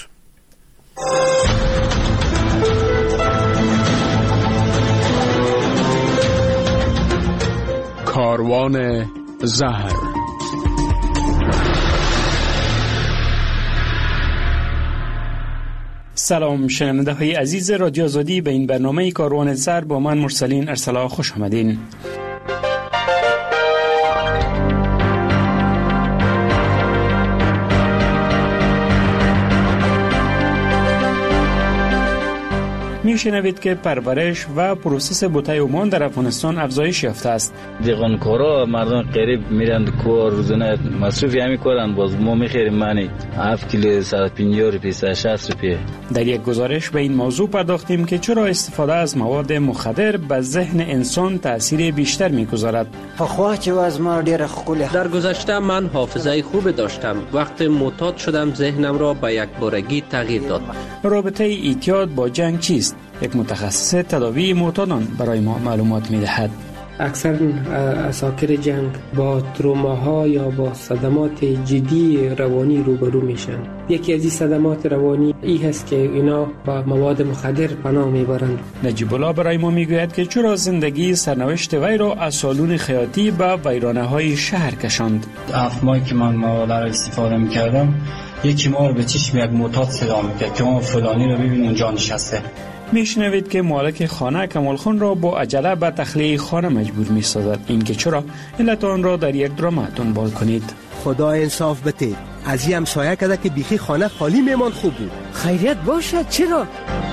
کاروان زهر. سلام شنونده های عزیز رادیو آزادی، به این برنامه کاروان زهر با من مرسلین ارسلا خوش آمدین. میشنوید که پرورش و پروسس بوته اومان در افغانستان افزایش یافته است. دیغانکارا مردم قریب میرند کو روزانه مصرف همی کردن، باز ما میخریم معنی 7 کیلو 150 روپیه 160 روپیه. در یک گزارش به این موضوع پرداختیم که چرا استفاده از مواد مخدر به ذهن انسان تأثیر بیشتر میگذارد. فخواه چه از ما ډیر خوله. در گذشته من حافظه خوب داشتم، وقتی معتاد شدم ذهنم را به یک بارگی تغییر داد. رابطه اعتیاد با جنگ چیست؟ یک متخصص تداوی معتادان برای ما معلومات می‌دهد. اکثر اساکر جنگ با تروماها یا با صدمات جدی روانی روبرو میشن. یکی از این صدمات روانی این هست که اینا با مواد مخدر پناه میبرند. نجیب الله برای ما میگوید که چرا زندگی سرنوشت وی را از سالون خیاطی به ویرانه‌های شهر کشاند. 7 ماهی که من مواد را استفاده میکردم، یکی ما رو به چشم یک معتاد صدا میکرد که ما فلانی رو ببین اونجا نشسته. میشنوید که مالک خانه کمال خان را با عجله به تخلیه خانه مجبور میسازد. این که چرا، علت آن را در یک درام دنبال کنید. خدا انصاف بده، از این همسایه کده که بیخی خانه خالی میمان خوب بود. خیریت باشد چرا؟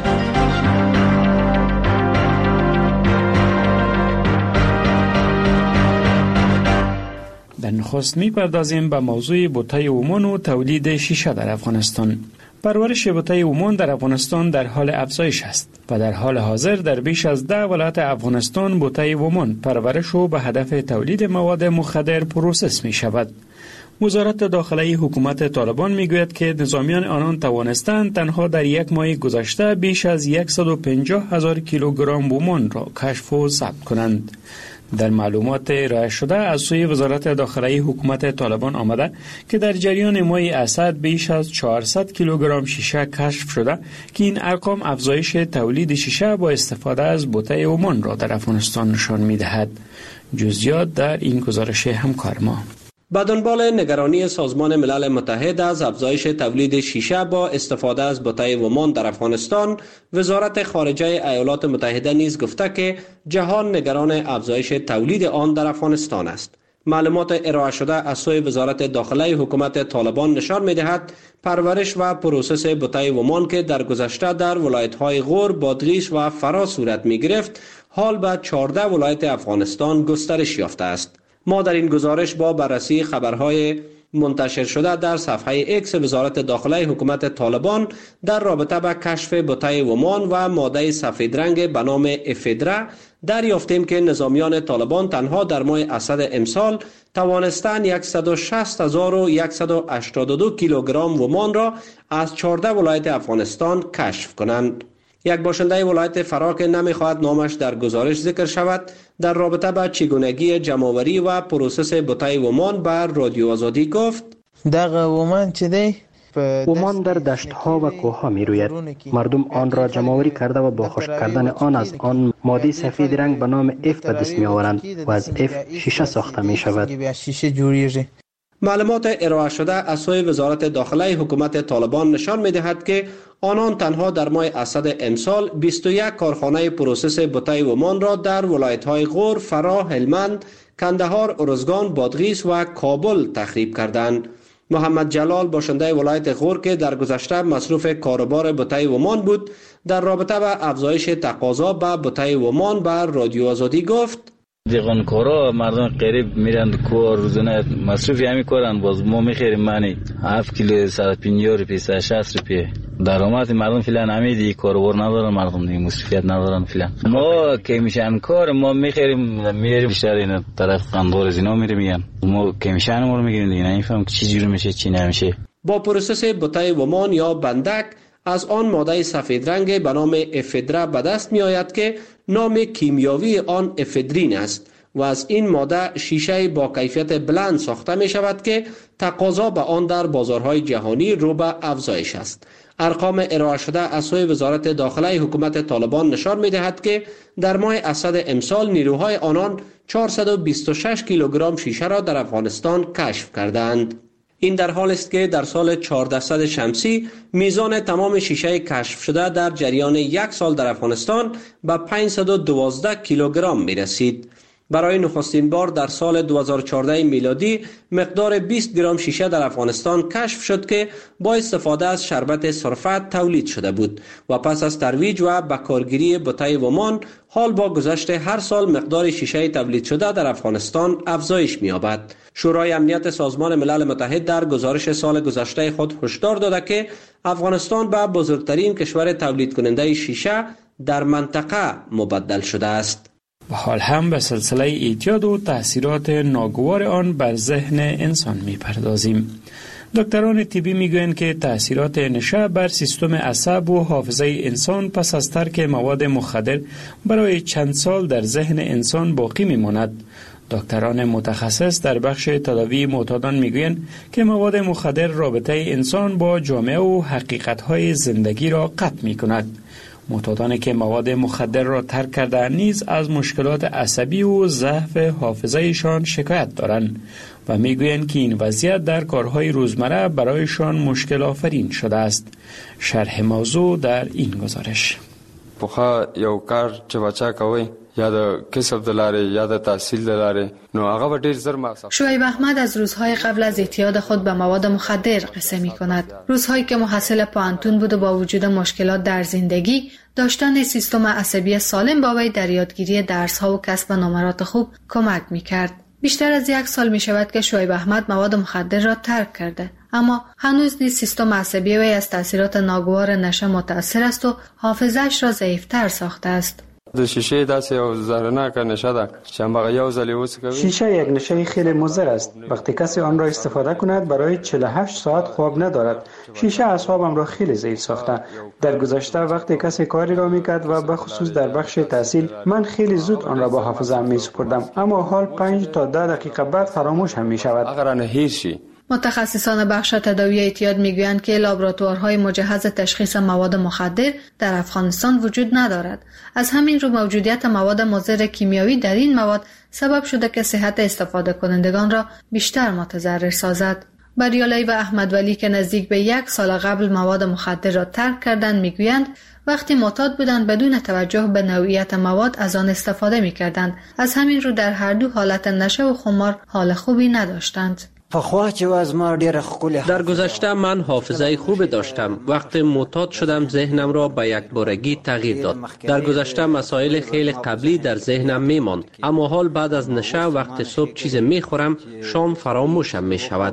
در نخست میپردازیم به موضوع بوته اومان و تولید شیشه در افغانستان. پرورش بوته اومان در افغانستان در حال افزایش است و در حال حاضر در بیش از 10 ولایت افغانستان بوته اومان پرورش و به هدف تولید مواد مخدر پروسس می شود. وزارت داخلی حکومت طالبان میگوید که نظامیان آنان توانستند تنها در یک ماه گذشته بیش از 150,000 کیلوگرم بومان را کشف و ضبط کنند. در معلومات ارائه شده از سوی وزارت داخلی حکومت طالبان آمده که در جریان ماه اسد بیش از 400 کیلوگرم شیشه کشف شده که این ارقام افزایش تولید شیشه با استفاده از بوته عمان را در افغانستان نشان می‌دهد. جزئیات در این گزارش همکار ما. به دنبال نگرانی سازمان ملل متحد از افزایش تولید شیشه با استفاده از بوته عمان در افغانستان، وزارت خارجه ایالات متحده نیز گفته که جهان نگران افزایش تولید آن در افغانستان است. معلومات ارائه شده از سوی وزارت داخلی حکومت طالبان نشان می‌دهد پرورش و پروسس بوته عمان که در گذشته در ولایت‌های غور، بادغیس و فرا صورت می‌گرفت، حال به 14 ولایت افغانستان گسترش یافته است. ما در این گزارش با بررسی خبرهای منتشر شده در صفحه اکس وزارت داخلی حکومت طالبان در رابطه با کشف بوته عمان و ماده سفید رنگ به نام افدرا دریافتیم که نظامیان طالبان تنها در ماه اسد امسال توانستند 160,182 کیلوگرم عمان را از 14 ولایت افغانستان کشف کنند. یک باشنده ولایت فرا که نمیخواهد نامش در گزارش ذکر شود، در رابطه با چگونگی جمع‌آوری و پروسس بوته عمان بر رادیو آزادی گفت: دغه عمان چه دی؟ عمان در دشت‌ها و کوه‌ها می‌روید. مردم آن را جمع‌آوری کرده و با خشک کردن آن از آن ماده سفید رنگ به نام اف به دست می‌آورند و از اف شیشه ساخته می‌شود. معلومات ارائه شده از سوی وزارت داخلی حکومت طالبان نشان می‌دهد که آنان تنها در ماه اسد امسال 21 کارخانه پروسس بوته عمان را در ولایت‌های غور، فرا، هلمند، کندهار، ارزگان، بادغیس و کابل تخریب کردند. محمد جلال باشنده ولایت غور که در گذشته مصروف کاروبار بوته عمان بود، در رابطه با افزایش تقاضا به بوته عمان بر رادیو آزادی گفت: دیغانکارا مردم قریب میرند کوه روزانه مصروفی همی کارن، باز ما میخیریم منی 7 کیلو 150 روپیه 160 روپیه درآمد مردم فعلا همین کاروبار ندارن، مردم دیگه مصرفیت ندارن فعلا. ما که میشن کار ما میخیریم میریم بیشتر این طرف قندور از اینا میریم، ما که میشن ما رو میگیریم دیگه نمیفهم که چی جوری میشه چی نمیشه. با پروسس بوته عمان یا بندک از آن ماده سفید رنگ به نام افدرا به دست می آید که نام کیمیاوی آن افدرین است و از این ماده شیشه با کیفیت بلند ساخته می شود که تقاضا به آن در بازارهای جهانی رو به افزایش است. ارقام ارائه شده از سوی وزارت داخلی حکومت طالبان نشان می دهد که در ماه اسد امسال نیروهای آنان 426 کیلوگرم شیشه را در افغانستان کشف کردند. این در حال است که در سال 1400 شمسی میزان تمام شیشه کشف شده در جریان یک سال در افغانستان به 512 کیلوگرم می رسید. برای نخستین بار در سال 2014 میلادی مقدار 20 گرم شیشه در افغانستان کشف شد که با استفاده از شربت سرفت تولید شده بود و پس از ترویج و بکارگیری بوته عمان حال با گذشت هر سال مقدار شیشه تولید شده در افغانستان افزایش می‌یابد. شورای امنیت سازمان ملل متحد در گزارش سال گذشته خود هشدار داده که افغانستان به بزرگترین کشور تولید کننده شیشه در منطقه مبدل شده است. و حال هم به سلسله اعتیاد و تأثیرات ناگوار آن بر ذهن انسان می پردازیم. دکتران طبی می گویند که تأثیرات نشه بر سیستم عصب و حافظه انسان پس از ترک مواد مخدر برای چند سال در ذهن انسان باقی می ماند. دکتران متخصص در بخش تداوی معتادان می گویند که مواد مخدر رابطه انسان با جامعه و حقیقت‌های زندگی را قطع می کند. معتادانی که مواد مخدر را ترک کرده نیز از مشکلات عصبی و ضعف حافظه‌شان شکایت دارند و میگویند که این وضعیت در کارهای روزمره برایشان مشکل آفرین شده است. شرح موضوع در این گزارش. پخوا یو کار چې بچا کوي یا د کسب دلاره یا د تحصیل دلاره نو هغه ډیر زر مصرف. شعیب احمد از روزهای قبل از اعتیاد خود به مواد مخدر قصه می کند. روزهایی که محصل پانتون بود و با وجود مشکلات در زندگی داشتن سیستم عصبی سالم با وی در یادگیری درس‌ها و کسب نمرات خوب کمک می کرد. بیشتر از 1 سال می شود که شعیب احمد مواد مخدر را ترک کرده، اما هنوز نیز سیستم عصبی وی از تاثیرات ناگوار نشه متأثر است و حافظه‌اش را ضعیف‌تر ساخته است. د شیشه داسې یو زهرناک نشه ده چې همغه یو ځل وڅکوي. شیشه یک نشه خیلی مضر است. وقتی کسی آن را استفاده کند برای 48 ساعت خواب ندارد. شیشه اعصابم را خیلی ضعیف ساخته. در گذشته وقتی کسی کاری را میکرد و به خصوص در بخش تحصیل من خیلی زود آن را با حافظه‌ام میسپردم، اما حال 5 تا 10 دقیقه بعد فراموش هم میشود. اگر آن هیچ شی. متخصصان بخش تداوی اعتیاد میگویند که لابراتوارهای مجهز تشخیص مواد مخدر در افغانستان وجود ندارد. از همین رو موجودیت مواد مضر کیمیایی در این مواد سبب شده که صحت استفاده کنندگان را بیشتر متضرر سازد. بریالی و احمد ولی که نزدیک به 1 سال قبل مواد مخدر را ترک کردند میگویند وقتی معتاد بودند بدون توجه به نوعیت مواد از آن استفاده میکردند. از همین رو در هر دو حالت نشه و خمار حال خوبی نداشتند. در گذشته من حافظه خوب داشتم. وقتی معتاد شدم ذهنم را به یک بارگی تغییر داد. در گذشته مسائل خیلی قبلی در ذهنم میماند، اما حال بعد از نشه وقتی صبح چیز میخورم شام فراموشم میشود.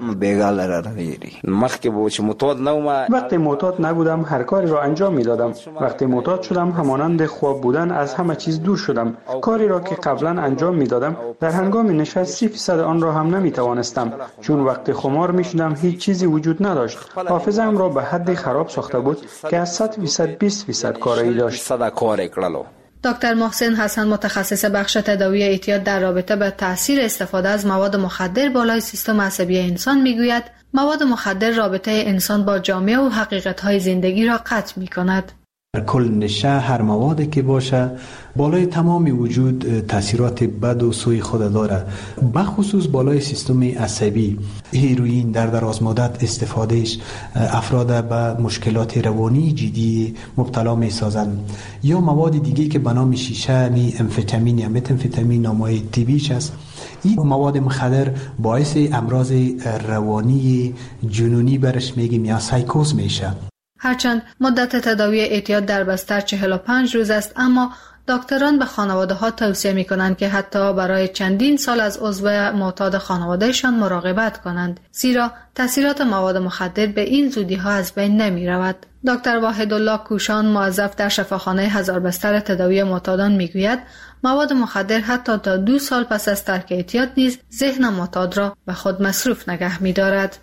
وقتی معتاد نبودم هر کاری را انجام میدادم. وقتی معتاد شدم همانند خواب بودن از همه چیز دور شدم. کاری را که قبلا انجام میدادم در هنگام نشه 30% آن را هم نمیتوانستم، چون وقتی خمار میشدم هیچ چیزی وجود نداشت. حافظه‌ام را به حدی خراب ساخته بود که از 100% 20% کاری داشت. دکتر محسن حسن متخصص بخش تداوی اعتیاد در رابطه با تاثیر استفاده از مواد مخدر بالای سیستم عصبی انسان میگوید مواد مخدر رابطه انسان با جامعه و حقیقت‌های زندگی را قطع می‌کند. کل نشه هر موادی که باشه بالای تمام وجود تاثیرات بد و سوی خود داره، بخصوص بالای سیستم عصبی. هیروئین در دراز مدت استفادهش افراد به مشکلات روانی جدی مبتلا می سازند. یا مواد دیگه که به نام شیشه امفتامین یا متامفتامین نامای طبیش است. این مواد مخدر باعث امراض روانی جنونی برش میگیم یا سایکوز میشه. هرچند مدت تداوی اعتیاد در بستر 45 روز است، اما دکتران به خانواده ها توصیه می کنند که حتی برای چندین سال از عضو معتاد خانوادهشان مراقبت کنند، زیرا تاثیرات مواد مخدر به این زودی ها از بین نمی رود. دکتر واحدالله کوشان موظف در شفاخانه هزار بستر تداوی معتادان می گوید مواد مخدر حتی تا 2 سال پس از ترک اعتیاد نیز ذهن معتاد را به خود مصروف نگه می دارد.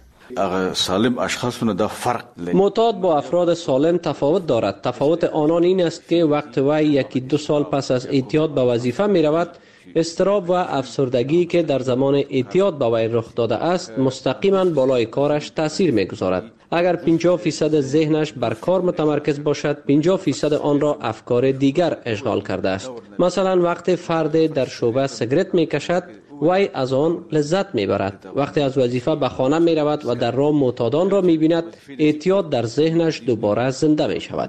معتاد با افراد سالم تفاوت دارد. تفاوت آنان این است که وقت وی 1-2 سال پس از اعتیاد به وظیفه می رود، اضطراب و افسردگی که در زمان اعتیاد به وی رخ داده است مستقیما بالای کارش تاثیر می گذارد. اگر 50% ذهنش بر کار متمرکز باشد، 50% آن را افکار دیگر اشغال کرده است. مثلا وقتی فرد در شعبه سیگارت می کشد وی از آن لذت می برد. وقتی از وظیفه به خانه می رود و در راه معتادان را می بیند، اعتیاد در ذهنش دوباره زنده می شود.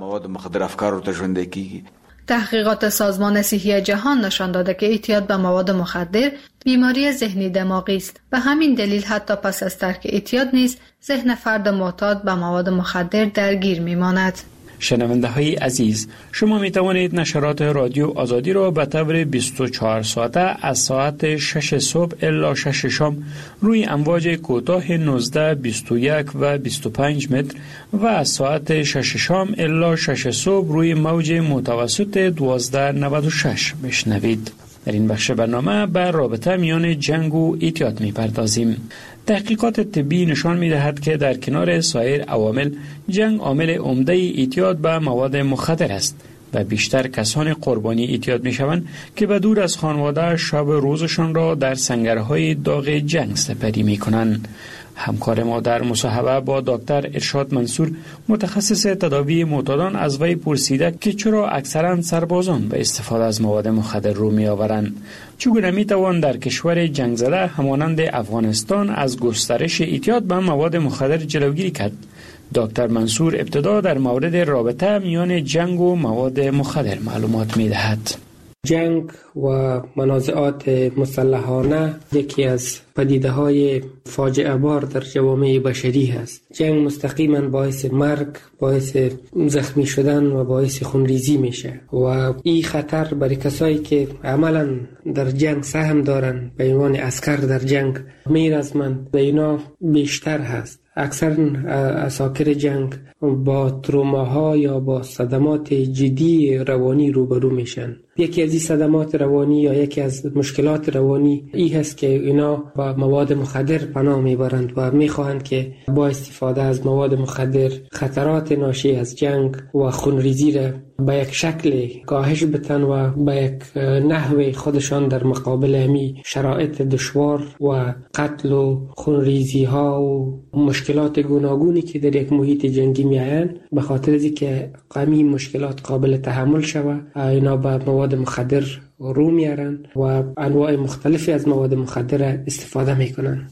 تحقیقات سازمان صحی جهان نشان داده که اعتیاد به مواد مخدر بیماری ذهنی دماغی است. به همین دلیل حتی پس از ترک اعتیاد نیز ذهن فرد معتاد به مواد مخدر درگیر می ماند. شنونده های عزیز، شما می توانید نشرات رادیو آزادی را به طور 24 ساعته از ساعت 6 صبح الی 6 شام روی امواج کوتاه 19، 21 و 25 متر و از ساعت 6 شام الی 6 صبح روی موج متوسط 1296 بشنوید. در این بخش برنامه به رابطه میان جنگ و اعتیاد می پردازیم. تحقیقات طبی نشان می دهد که در کنار سایر عوامل جنگ عامل عمده اعتیاد به مواد مخدر است و بیشتر کسان قربانی اعتیاد می شوند که به دور از خانواده شب روزشان را در سنگرهای داغ جنگ سپری می کنند. همکار ما در مصاحبه با دکتر ارشاد منصور متخصص تداوی معتادان از وی پرسیده که چرا اکثرا سربازان به استفاده از مواد مخدر رو می آورند. چگونه می توان در کشور جنگ زده همانند افغانستان از گسترش اعتیاد به مواد مخدر جلوگیری کرد؟ دکتر منصور ابتدا در مورد رابطه میان جنگ و مواد مخدر معلومات می دهد. جنگ و منازعات مسلحانه یکی از پدیده‌های فاجعه بار در جوامع بشری است. جنگ مستقیما باعث مرگ، باعث زخمی شدن و باعث خونریزی میشه و این خطر برای کسایی که عملا در جنگ سهم دارن به عنوان عسکر در جنگ میرزمند و اینا بیشتر هست. اکثر عساکر جنگ با تروماها یا با صدمات جدی روانی روبرو میشن یکی از این صدمات روانی یا یکی از مشکلات روانی این هست که اینا با مواد مخدر پناه میبرند و میخواهند که با استفاده از مواد مخدر خطرات ناشی از جنگ و خونریزی را به یک شکل کاهش بتن و به یک نحو خودشان در مقابل همی شرایط دشوار و قتل و خونریزی ها و مشکلات گوناگونی که در یک محیط جنگی میآیند به خاطر از که همین مشکلات قابل تحمل شود اینا به مواد مخدر رو میارن و انواع مختلفی از مواد مخدر استفاده میکنن.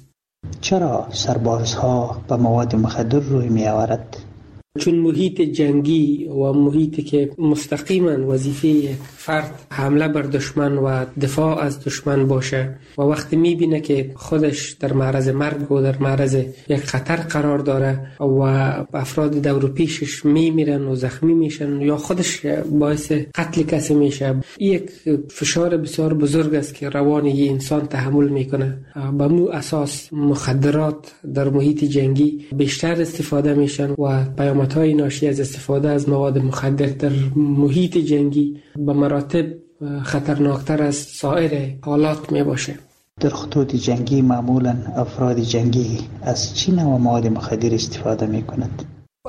چرا سربازها به مواد مخدر روی میآورد؟ چون محیط جنگی و محیطی که مستقیما وظیفه فرد حمله بر دشمن و دفاع از دشمن باشه و وقتی میبینه که خودش در معرض مرگ و در معرض یک خطر قرار داره و افراد دور و پیشش میمیرن و زخمی میشن یا خودش باعث قتل کسی میشه، یک فشار بسیار بزرگ است که روان یه انسان تحمل میکنه. به مو اساس مخدرات در محیط جنگی بیشتر استفاده میشن و پیامدهای ناشی از استفاده از مواد مخدر در محیط جنگی به مراتب خطرناکتر از سایر حالات می باشه. در خطوط جنگی معمولا افراد جنگی از چه نوع مواد مخدر استفاده می کنند؟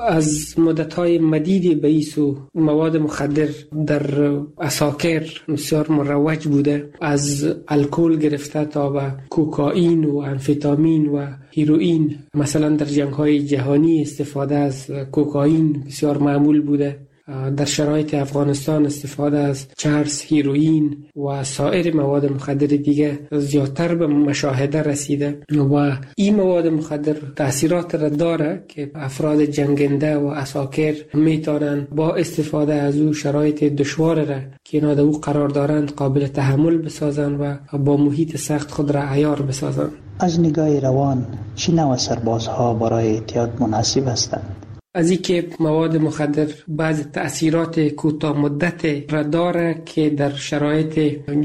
از مدت‌های مدیدی به ایسو مواد مخدر در عساکر بسیار مروج بوده، از الکل گرفته تا به کوکائین و امفتامین و هیروئین. مثلا در جنگ‌های جهانی استفاده از کوکائین بسیار معمول بوده. در شرایط افغانستان استفاده از چرس، هیروئین و سایر مواد مخدر دیگه زیادتر به مشاهده رسیده و این مواد مخدر تأثیرات را داره که افراد جنگنده و عساکر میتونن با استفاده از او شرایط دشوار را که اینا در او قرار دارند قابل تحمل بسازن و با محیط سخت خود را عیار بسازن. از نگاه روان چه نوع سربازها برای اعتیاد مناسب هستند؟ از این که مواد مخدر بعض تأثیرات کوتاه مدت را داره که در شرایط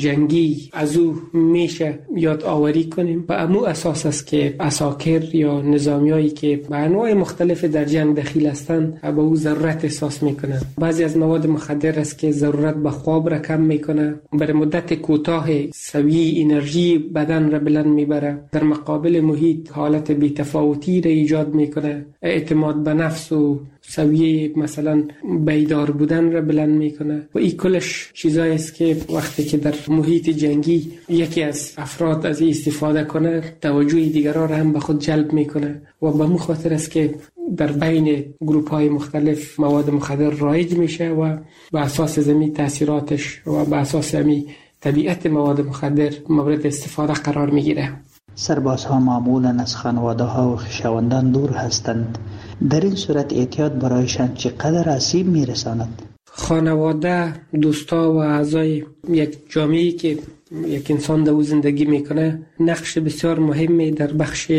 جنگی از او میشه یاد آوری کنیم. و امو اساس است که عساکر یا نظامیایی که به انواع مختلف در جنگ دخیل هستند به او ضرورت احساس میکنن. بعضی از مواد مخدر است که ضرورت به خواب را کم میکنه، برای مدت کوتاه سویه انرژی بدن را بلند میبره، در مقابل محیط حالت بی‌تفاوتی را ایجاد میکنه، اعتماد به نفس و سویه مثلا بیدار بودن را بلند میکنه و این کلش چیزایی است که وقتی که در محیط جنگی یکی از افراد از این استفاده کنه توجه دیگران را هم به خود جلب میکنه و به مو خاطر است که در بین گروپ های مختلف مواد مخدر رایج میشه و به اساس زمین تاثیراتش و به اساس زمین طبیعت مواد مخدر مورد استفاده قرار میگیره. سربازها معمولا از خانواده ها و خویشاوندان دور هستند. در این صورت اعتیاد برایشان چقدر آسیب میرساند؟ خانواده، دوستا و اعضای یک جامعه‌ای که یک انسان در او زندگی میکنه نقش بسیار مهمی در بخش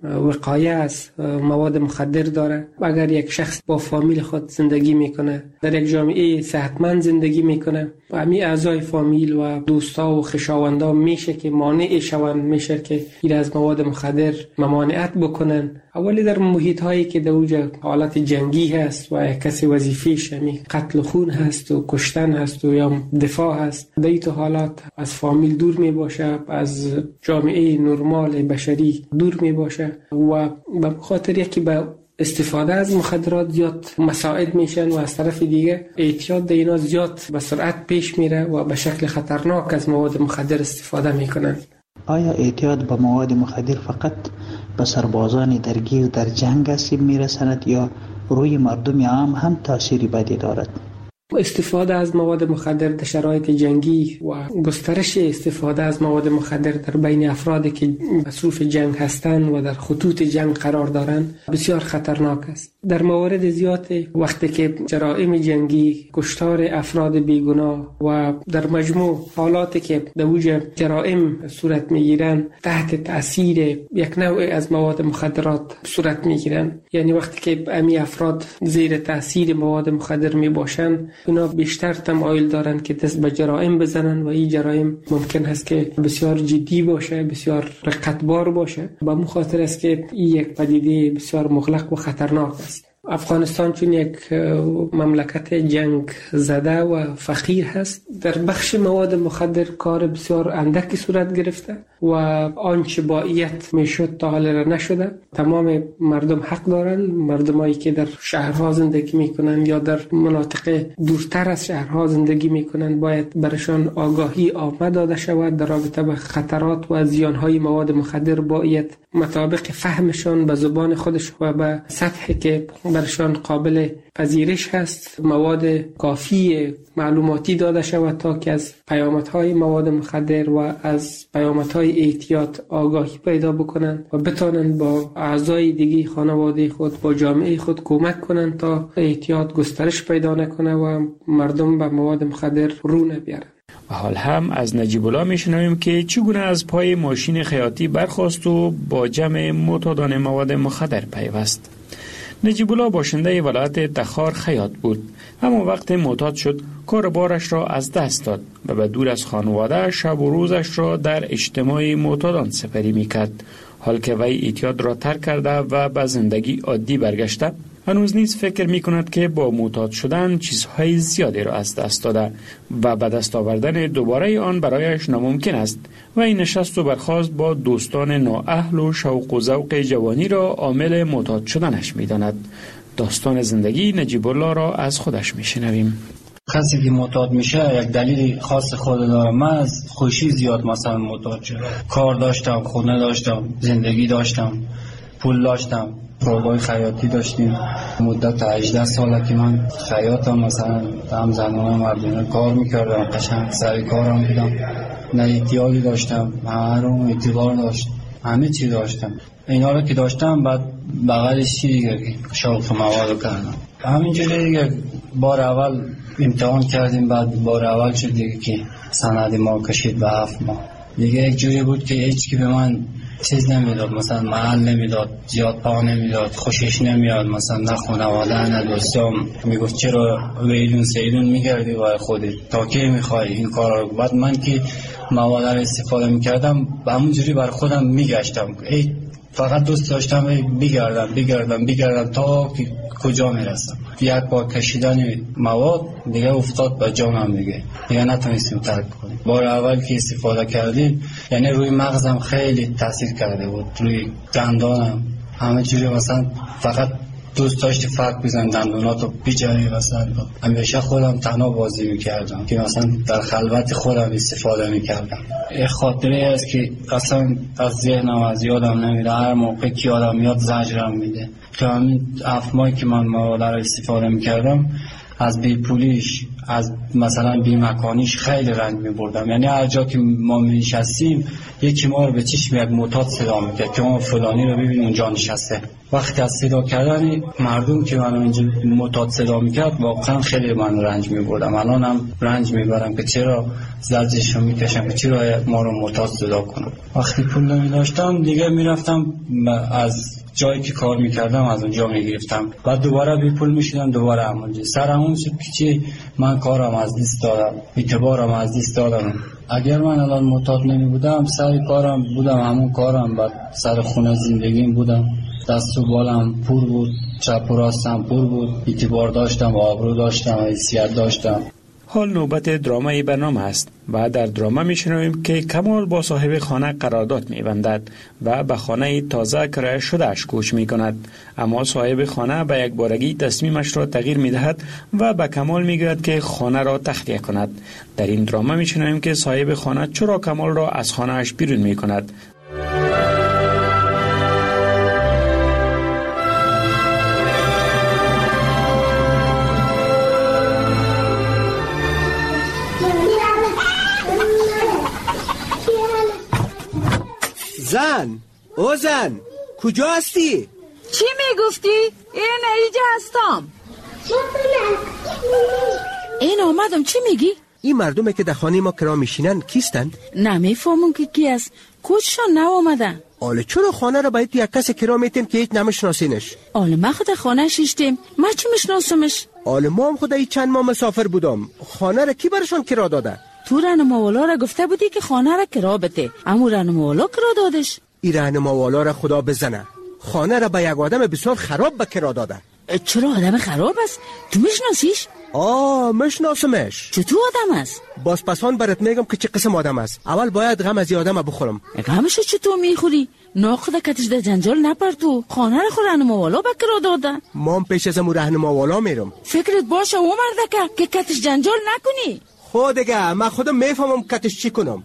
وقایه از مواد مخدر داره. اگر یک شخص با فامیل خود زندگی میکنه، در یک جامعه صحتمند زندگی میکنه و همین اعضای فامیل و دوستا و خویشاوندا میشه که مانع شوند، میشه که این از مواد مخدر ممانعت بکنن. اولی در محیط هایی که در اوجه حالت جنگی هست و کسی وظیفه‌اش قتل و خون هست و کشتن هست و یا دفاع هست، در این حالات از فامیل دور می باشه، از جامعه نرمال بشری دور می باشه و به خاطر یکی به استفاده از مخدرات زیاد مساعد میشن و از طرف دیگه اعتیاد در اینا زیاد به سرعت پیش میره و به شکل خطرناک از مواد مخدر استفاده میکنن. آیا اعتیاد به مواد مخدر فقط به سربازان درگیر در جنگ آسیب میرساند یا روی مردم عام هم تأثیری بدی دارد؟ استفاده از مواد مخدر در شرایط جنگی و گسترش استفاده از مواد مخدر در بین افرادی که مصروف جنگ هستند و در خطوط جنگ قرار دارند بسیار خطرناک است. در موارد زیاد وقتی که جرائم جنگی، کشتار افراد بیگناه و در مجموع حالاتی که در اوج جرائم صورت میگیرند تحت تأثیر یک نوع از مواد مخدرات صورت میگیرند، یعنی وقتی که امی افراد زیر تأثیر مواد مخدر می باشند اونا بیشتر تمایل دارن که دست به جرائم بزنن و این جرائم ممکن است که بسیار جدی باشه، بسیار رقتبار باشه. به مخاطر است که این یک پدیده بسیار مغلق و خطرناک است. افغانستان چون یک مملکت جنگ زده و فقیر هست، در بخش مواد مخدر کار بسیار اندکی صورت گرفته و آنچه باید میشد تا حال را نشده. تمام مردم حق دارند، مردمایی که در شهرها زندگی میکنند یا در مناطق دورتر از شهرها زندگی میکنند باید برشان آگاهی عامه داده شود در رابطه با خطرات و زیانهای مواد مخدر. باید مطابق فهمشان به زبان خودش و به سطحی که برشان قابل پذیرش هست مواد کافی معلوماتی داده شود تا که از پیامدهای مواد مخدر و از پیامدهای احتیاط آگاهی پیدا بکنند و بتانند با اعضای دیگه خانواده خود با جامعه خود کمک کنند تا احتیاط گسترش پیدا نکنه و مردم به مواد مخدر رو نبیارند. و حال هم از نجیب الله میشنویم که چگونه از پای ماشین خیاطی برخاست و با جمع معتادان مواد مخدر پیوست. نجیب الله باشنده ولایت تخار خیاط بود، اما وقت معتاد شد کار بارش را از دست داد و به دور از خانواده شب و روزش را در اجتماع معتادان سپری میکرد. حال که وی اعتیاد را ترک کرده و به زندگی عادی برگشته، هنوز نیز فکر می کند که با معتاد شدن چیزهای زیادی را از دست داده و به دست آوردن دوباره آن برایش ناممکن است و این نشست و برخاست با دوستان نااهل و شوق و ذوق جوانی را عامل معتاد شدنش می داند. داستان زندگی نجیب الله را از خودش می شنویم. کسی که معتاد میشه یک دلیل خاص خود داره. من از خوشی زیاد مثلا معتاد شدم. کار داشتم، خونه داشتم، زندگی داشتم، پول داشتم، کارگاه خیاطی داشتیم. مدت 18 ساله که من خیاطم، مثلا هم زنان مردونه کار میکردم، قشنگ سر کارم بودم، نه احتیاجی داشتم، هر اون اعتبار داشت، همه چی داشتم. اینا رو که داشتم بعد بغلش چی دیگه شوق مواد کردم. همینجوری دیگه بار اول امتحان کردیم، بعد بار اول شد دیگه که سند ما کشید به 7 ماه. دیگه یک جوری بود که هیچ کی به من چیز نمیداد، مثلا محل نمیداد، زیاد پا نمیداد، خوشش نمیاد، مثلا نه خانواده نه دوستام. میگفت چرا ویلون سیلون میگردی برای خودت، تا کی میخوای این کارا رو؟ بعد من که مواد رو استفاده میکردم همونجوری برای خودم میگشتم، فقط دوست داشتم بگردم تا که کجا میرسم. یک بار کشیدن مواد دیگه افتاد به جانم، دیگه نتونستیم ترک کنیم. بار اول که استفاده کردیم یعنی روی مغزم خیلی تاثیر کرده بود، روی دندانم همه جوری، مثلا فقط دوست داشتی فرق بزن دندوناتو بیجاری. مثلا همیشه خودم تنها بازی میکردم که مثلا در خلوت خودم استفاده میکردم. یه خاطره است که اصلا از ذهنم از یادم نمیره، هر موقع که یادم میاد زجرم میده که همین 7 ماهی که من مواد رو استفاده میکردم از بیپولیش، از مثلا بیمکانیش خیلی رنج میبردم. یعنی هر جا که ما میشستیم یکی ما رو به چشم یک معتاد صدا میکرد که ما فلانی رو ببین اونجا نشسته. وقتی از صدا کردن مردم که منو اینجا معتاد صدا میکرد واقعا خیلی من رنج میبردم. الان هم رنج میبرم که چرا زجرشو میکشم که چرا ما رو معتاد صدا کنم. وقتی پول نمیداشتم دیگه میرفتم از جایی که کار میکردم از اونجا میگرفتم، بعد دوباره بی پول میشدم، دوباره همونجا سر همون شد که چی من کارم از دست دادم، اعتبارم از دست دادم. اگر من الان معتاد نمی بودم سر کارم بودم، همون کارم، بعد سر خونه زندگیم بودم، دست و بالم پر بود، چپ و راستم پر بود، اعتبار داشتم، آبرو داشتم، حیثیت داشتم. حال نوبت درامای برنامه است و در دراما میشنویم که کمال با صاحب خانه قرارداد میبندد و به خانه تازه کرایه شدهش کوچ میکند، اما صاحب خانه به یک بارگی تصمیمش را تغییر میدهد و به کمال میگوید که خانه را تخلیه کند. در این دراما میشنویم که صاحب خانه چرا کمال را از خانهش بیرون میکند. زن کجا هستی؟ چی میگفتی؟ اینجا هستم. این آمدم. چی میگی؟ این مردمه که در خانه ما کرا میشینن کیستن؟ نمیفهمم که کی است. کجشان نو آمدن؟ آله چرا خانه را باید یک کس کرا میتیم که هیچ نمیشناسینش؟ آله ما خود خانه شیشتیم، ما چی میشناسمش؟ آله ما هم خود چند ماه مسافر بودم، خانه را کی برشان کرا داده؟ تو رهنماوالا را گفته بودی که خانه را کرا بده، اما رهنماوالا کرا دادش. این رهنماوالا را خدا بزنه، خانه را به یک آدم بسیار خراب به کرا داده. چرا آدم خراب است؟ تو میشناسیش؟ مشناسمش. چطور آدم است؟ بازپسان برات میگم که چه قسم آدم است. اول باید غم از این آدم بخورم. غمشو چطور میخوری؟ ناخدا کتش در جنجال نپرتو. خانه رو خور رهنما والا بکرا دادن. مام پیش از امو رهنما والا میرم. فکرت باشه او مردکه که کتش جنجال نکنی. خود دیگه من خودم میفهمم کتش چی کنم.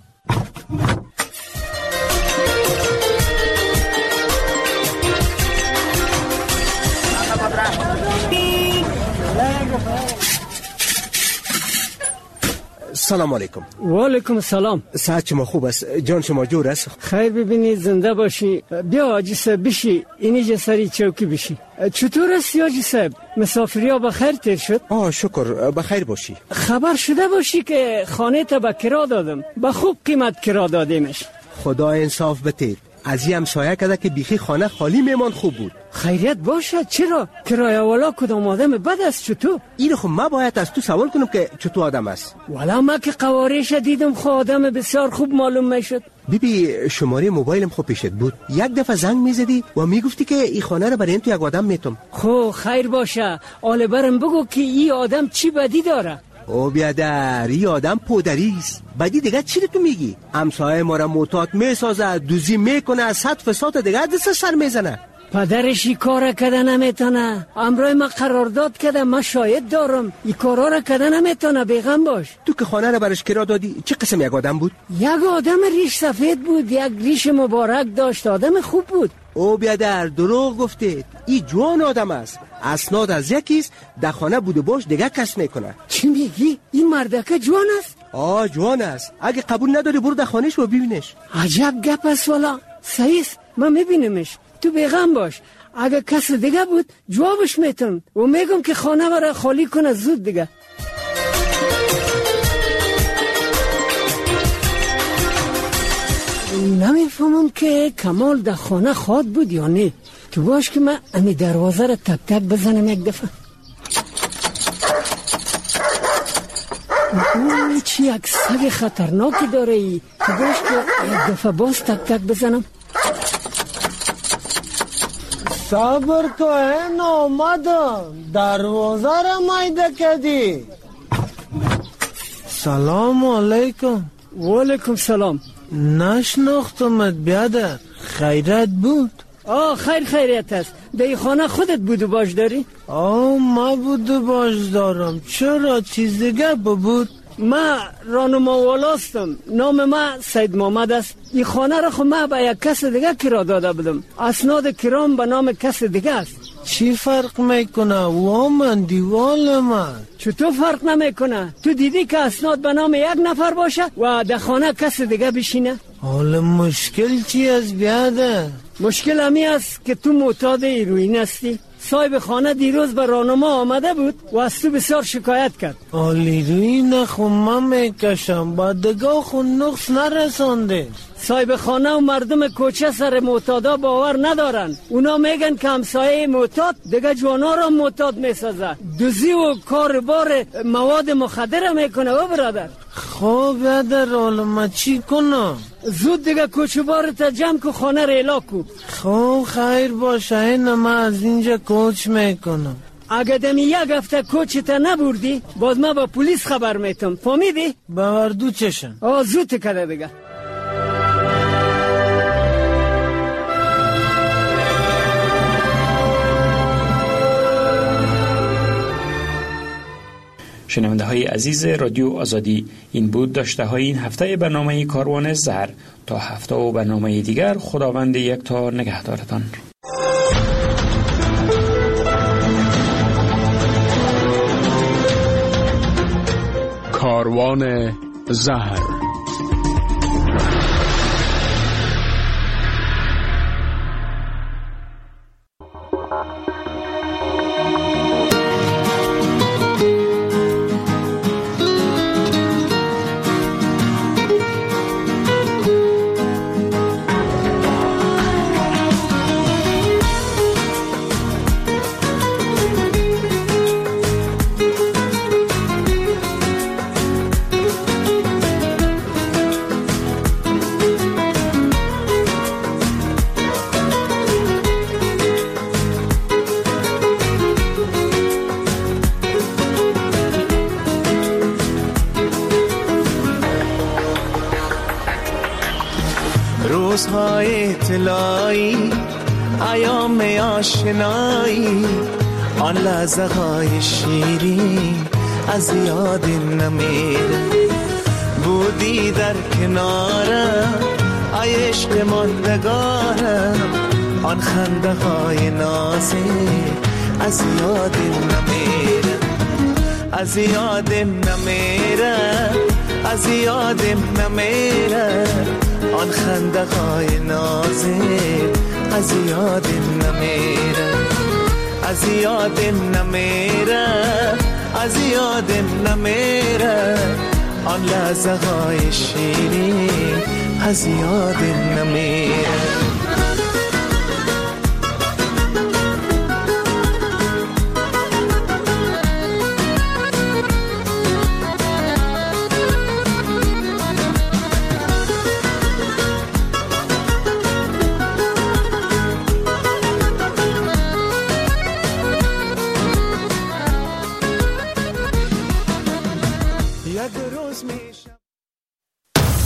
سلام علیکم. و علیکم السلام. صحت شما خوب است؟ جان شما جور است؟ خیر ببینید زنده باشی. بیا حاجی صاحب بشی اینجا سری چوکی بشی. چطور است حاجی صاحب؟ مسافریا بخیر تیر شد؟ شکر بخیر باشی. خبر شده باشی که خانه تا به کرا دادم. به خوب قیمت کرا دادیمش. خدا انصاف بده. از این همسایه کده که بیخی خانه خالی میمان خوب بود. خیریت باشد. چرا؟ کرایه والا کدام آدم بد است چطور؟ این خب من باید از تو سوال کنم که چطور آدم است. والا من که قوارش دیدم خود آدم بسیار خوب معلوم میشد. بیبی شماره موبایلم خوب پیشت بود. یک دفعه زنگ میزدی و میگفتی که این خانه رو برای این تو یک آدم میتم. خب خیر باشه. آل برم بگو که این آدم چی بدی داره. او بیادر این آدم پودریست. بدی دیگه چی تو میگی؟ همسایه ما را معتاد میسازه، دوزی میکنه، 100 فساد دیگه دست سر میزنه. پدرش این کار کده نمیتونه. امروز ما قرارداد کده. من شاید دارم این کارا را کده نمیتونه. بیغم باش. تو که خانه را برش کرا دادی چه قسم یک آدم بود؟ یک آدم ریش سفید بود. یک ریش مبارک داشت. آدم خوب بود. او بیادر دروغ گفتید. این جوان آدم است. اسناد از یکیست. در خانه بوده باش دیگه کس میکنه. چی میگی؟ این مردکه جوان است؟ جوان است. اگه قبول نداری برو در خانهش و ببینش. عجب گپ است والا. صحیح است. من میبینمش. تو بیغم باش. اگه کس دیگه بود جوابش میتم و میگم که خانه برای خالی کنه زود دیگه. نمیفهمم که کمال در خانه خواد بود یا نه. تو باش که من امی دروازه را تک تک بزنم یک دفعه. چی یک سگ خطرناکی داره ای. تو باش که یک دفعه باز تک تک بزنم. صبر تو این آمدم. دروازه را مایده کدی. سلام علیکم. و علیکم سلام. نشناختمت بیادر. خیرت بود؟ خیریت است. در خانه خودت بود و باش داری؟ ما بود و باش دارم. چرا چیز دیگه بود؟ ما رانما والاستم. نام ما سید محمد است. این خانه را خود ما به یک کس دیگه کرا داده بودم. اسناد کرام به نام کس دیگه است. چی فرق میکنه؟ و من دیوال من. چطور فرق نمیکنه؟ تو دیدی که اسناد به نام یک نفر باشه و در خانه کس دیگه بشینه؟ حالا مشکل چی است بیاده؟ مشکل همی است که تو معتاد هیروئین هستی. صاحب خانه دیروز به راهنما آمده بود و از تو بسیار شکایت کرد. هیروئین خو من میکشم. با دگاه خو نقص نرسانده. صاحب خانه و مردم کوچه سر معتادا باور ندارن. اونا میگن که همسایه معتاد دیگه جوانا را معتاد میسازه. دوزی و کار بار مواد مخدر میکنه و برادر. خب بیادر حالا ما چی کنم؟ زود دیگه کوچه بارتا جمع که خانه را اعلا کو. خب خیر باشه. این من از اینجا کوچ میکنم. اگه دمی یک هفته کوچتا نبردی باز ما با پلیس خبر میتم. فهمیدی؟ باوردو چشم. زود کده دیگه. شنونده های عزیز رادیو آزادی، این بود داشته های این هفته برنامه کاروان زهر. تا هفته و برنامه دیگر خداوند یکتا نگهدارتان. کاروان زهر. روزهای طلایی ایام آشنایی آن لحظه های شیرین از یاد نمیره بودی در کنارم ای عشق ماندگارم آن خنده های نازه از یاد نمیره از یاد نمیره از یاد نمیره آن خنده های نازه از یاد نمیره از یاد نمیره از یاد نمیره آن لحظه های شیرین از یاد نمیره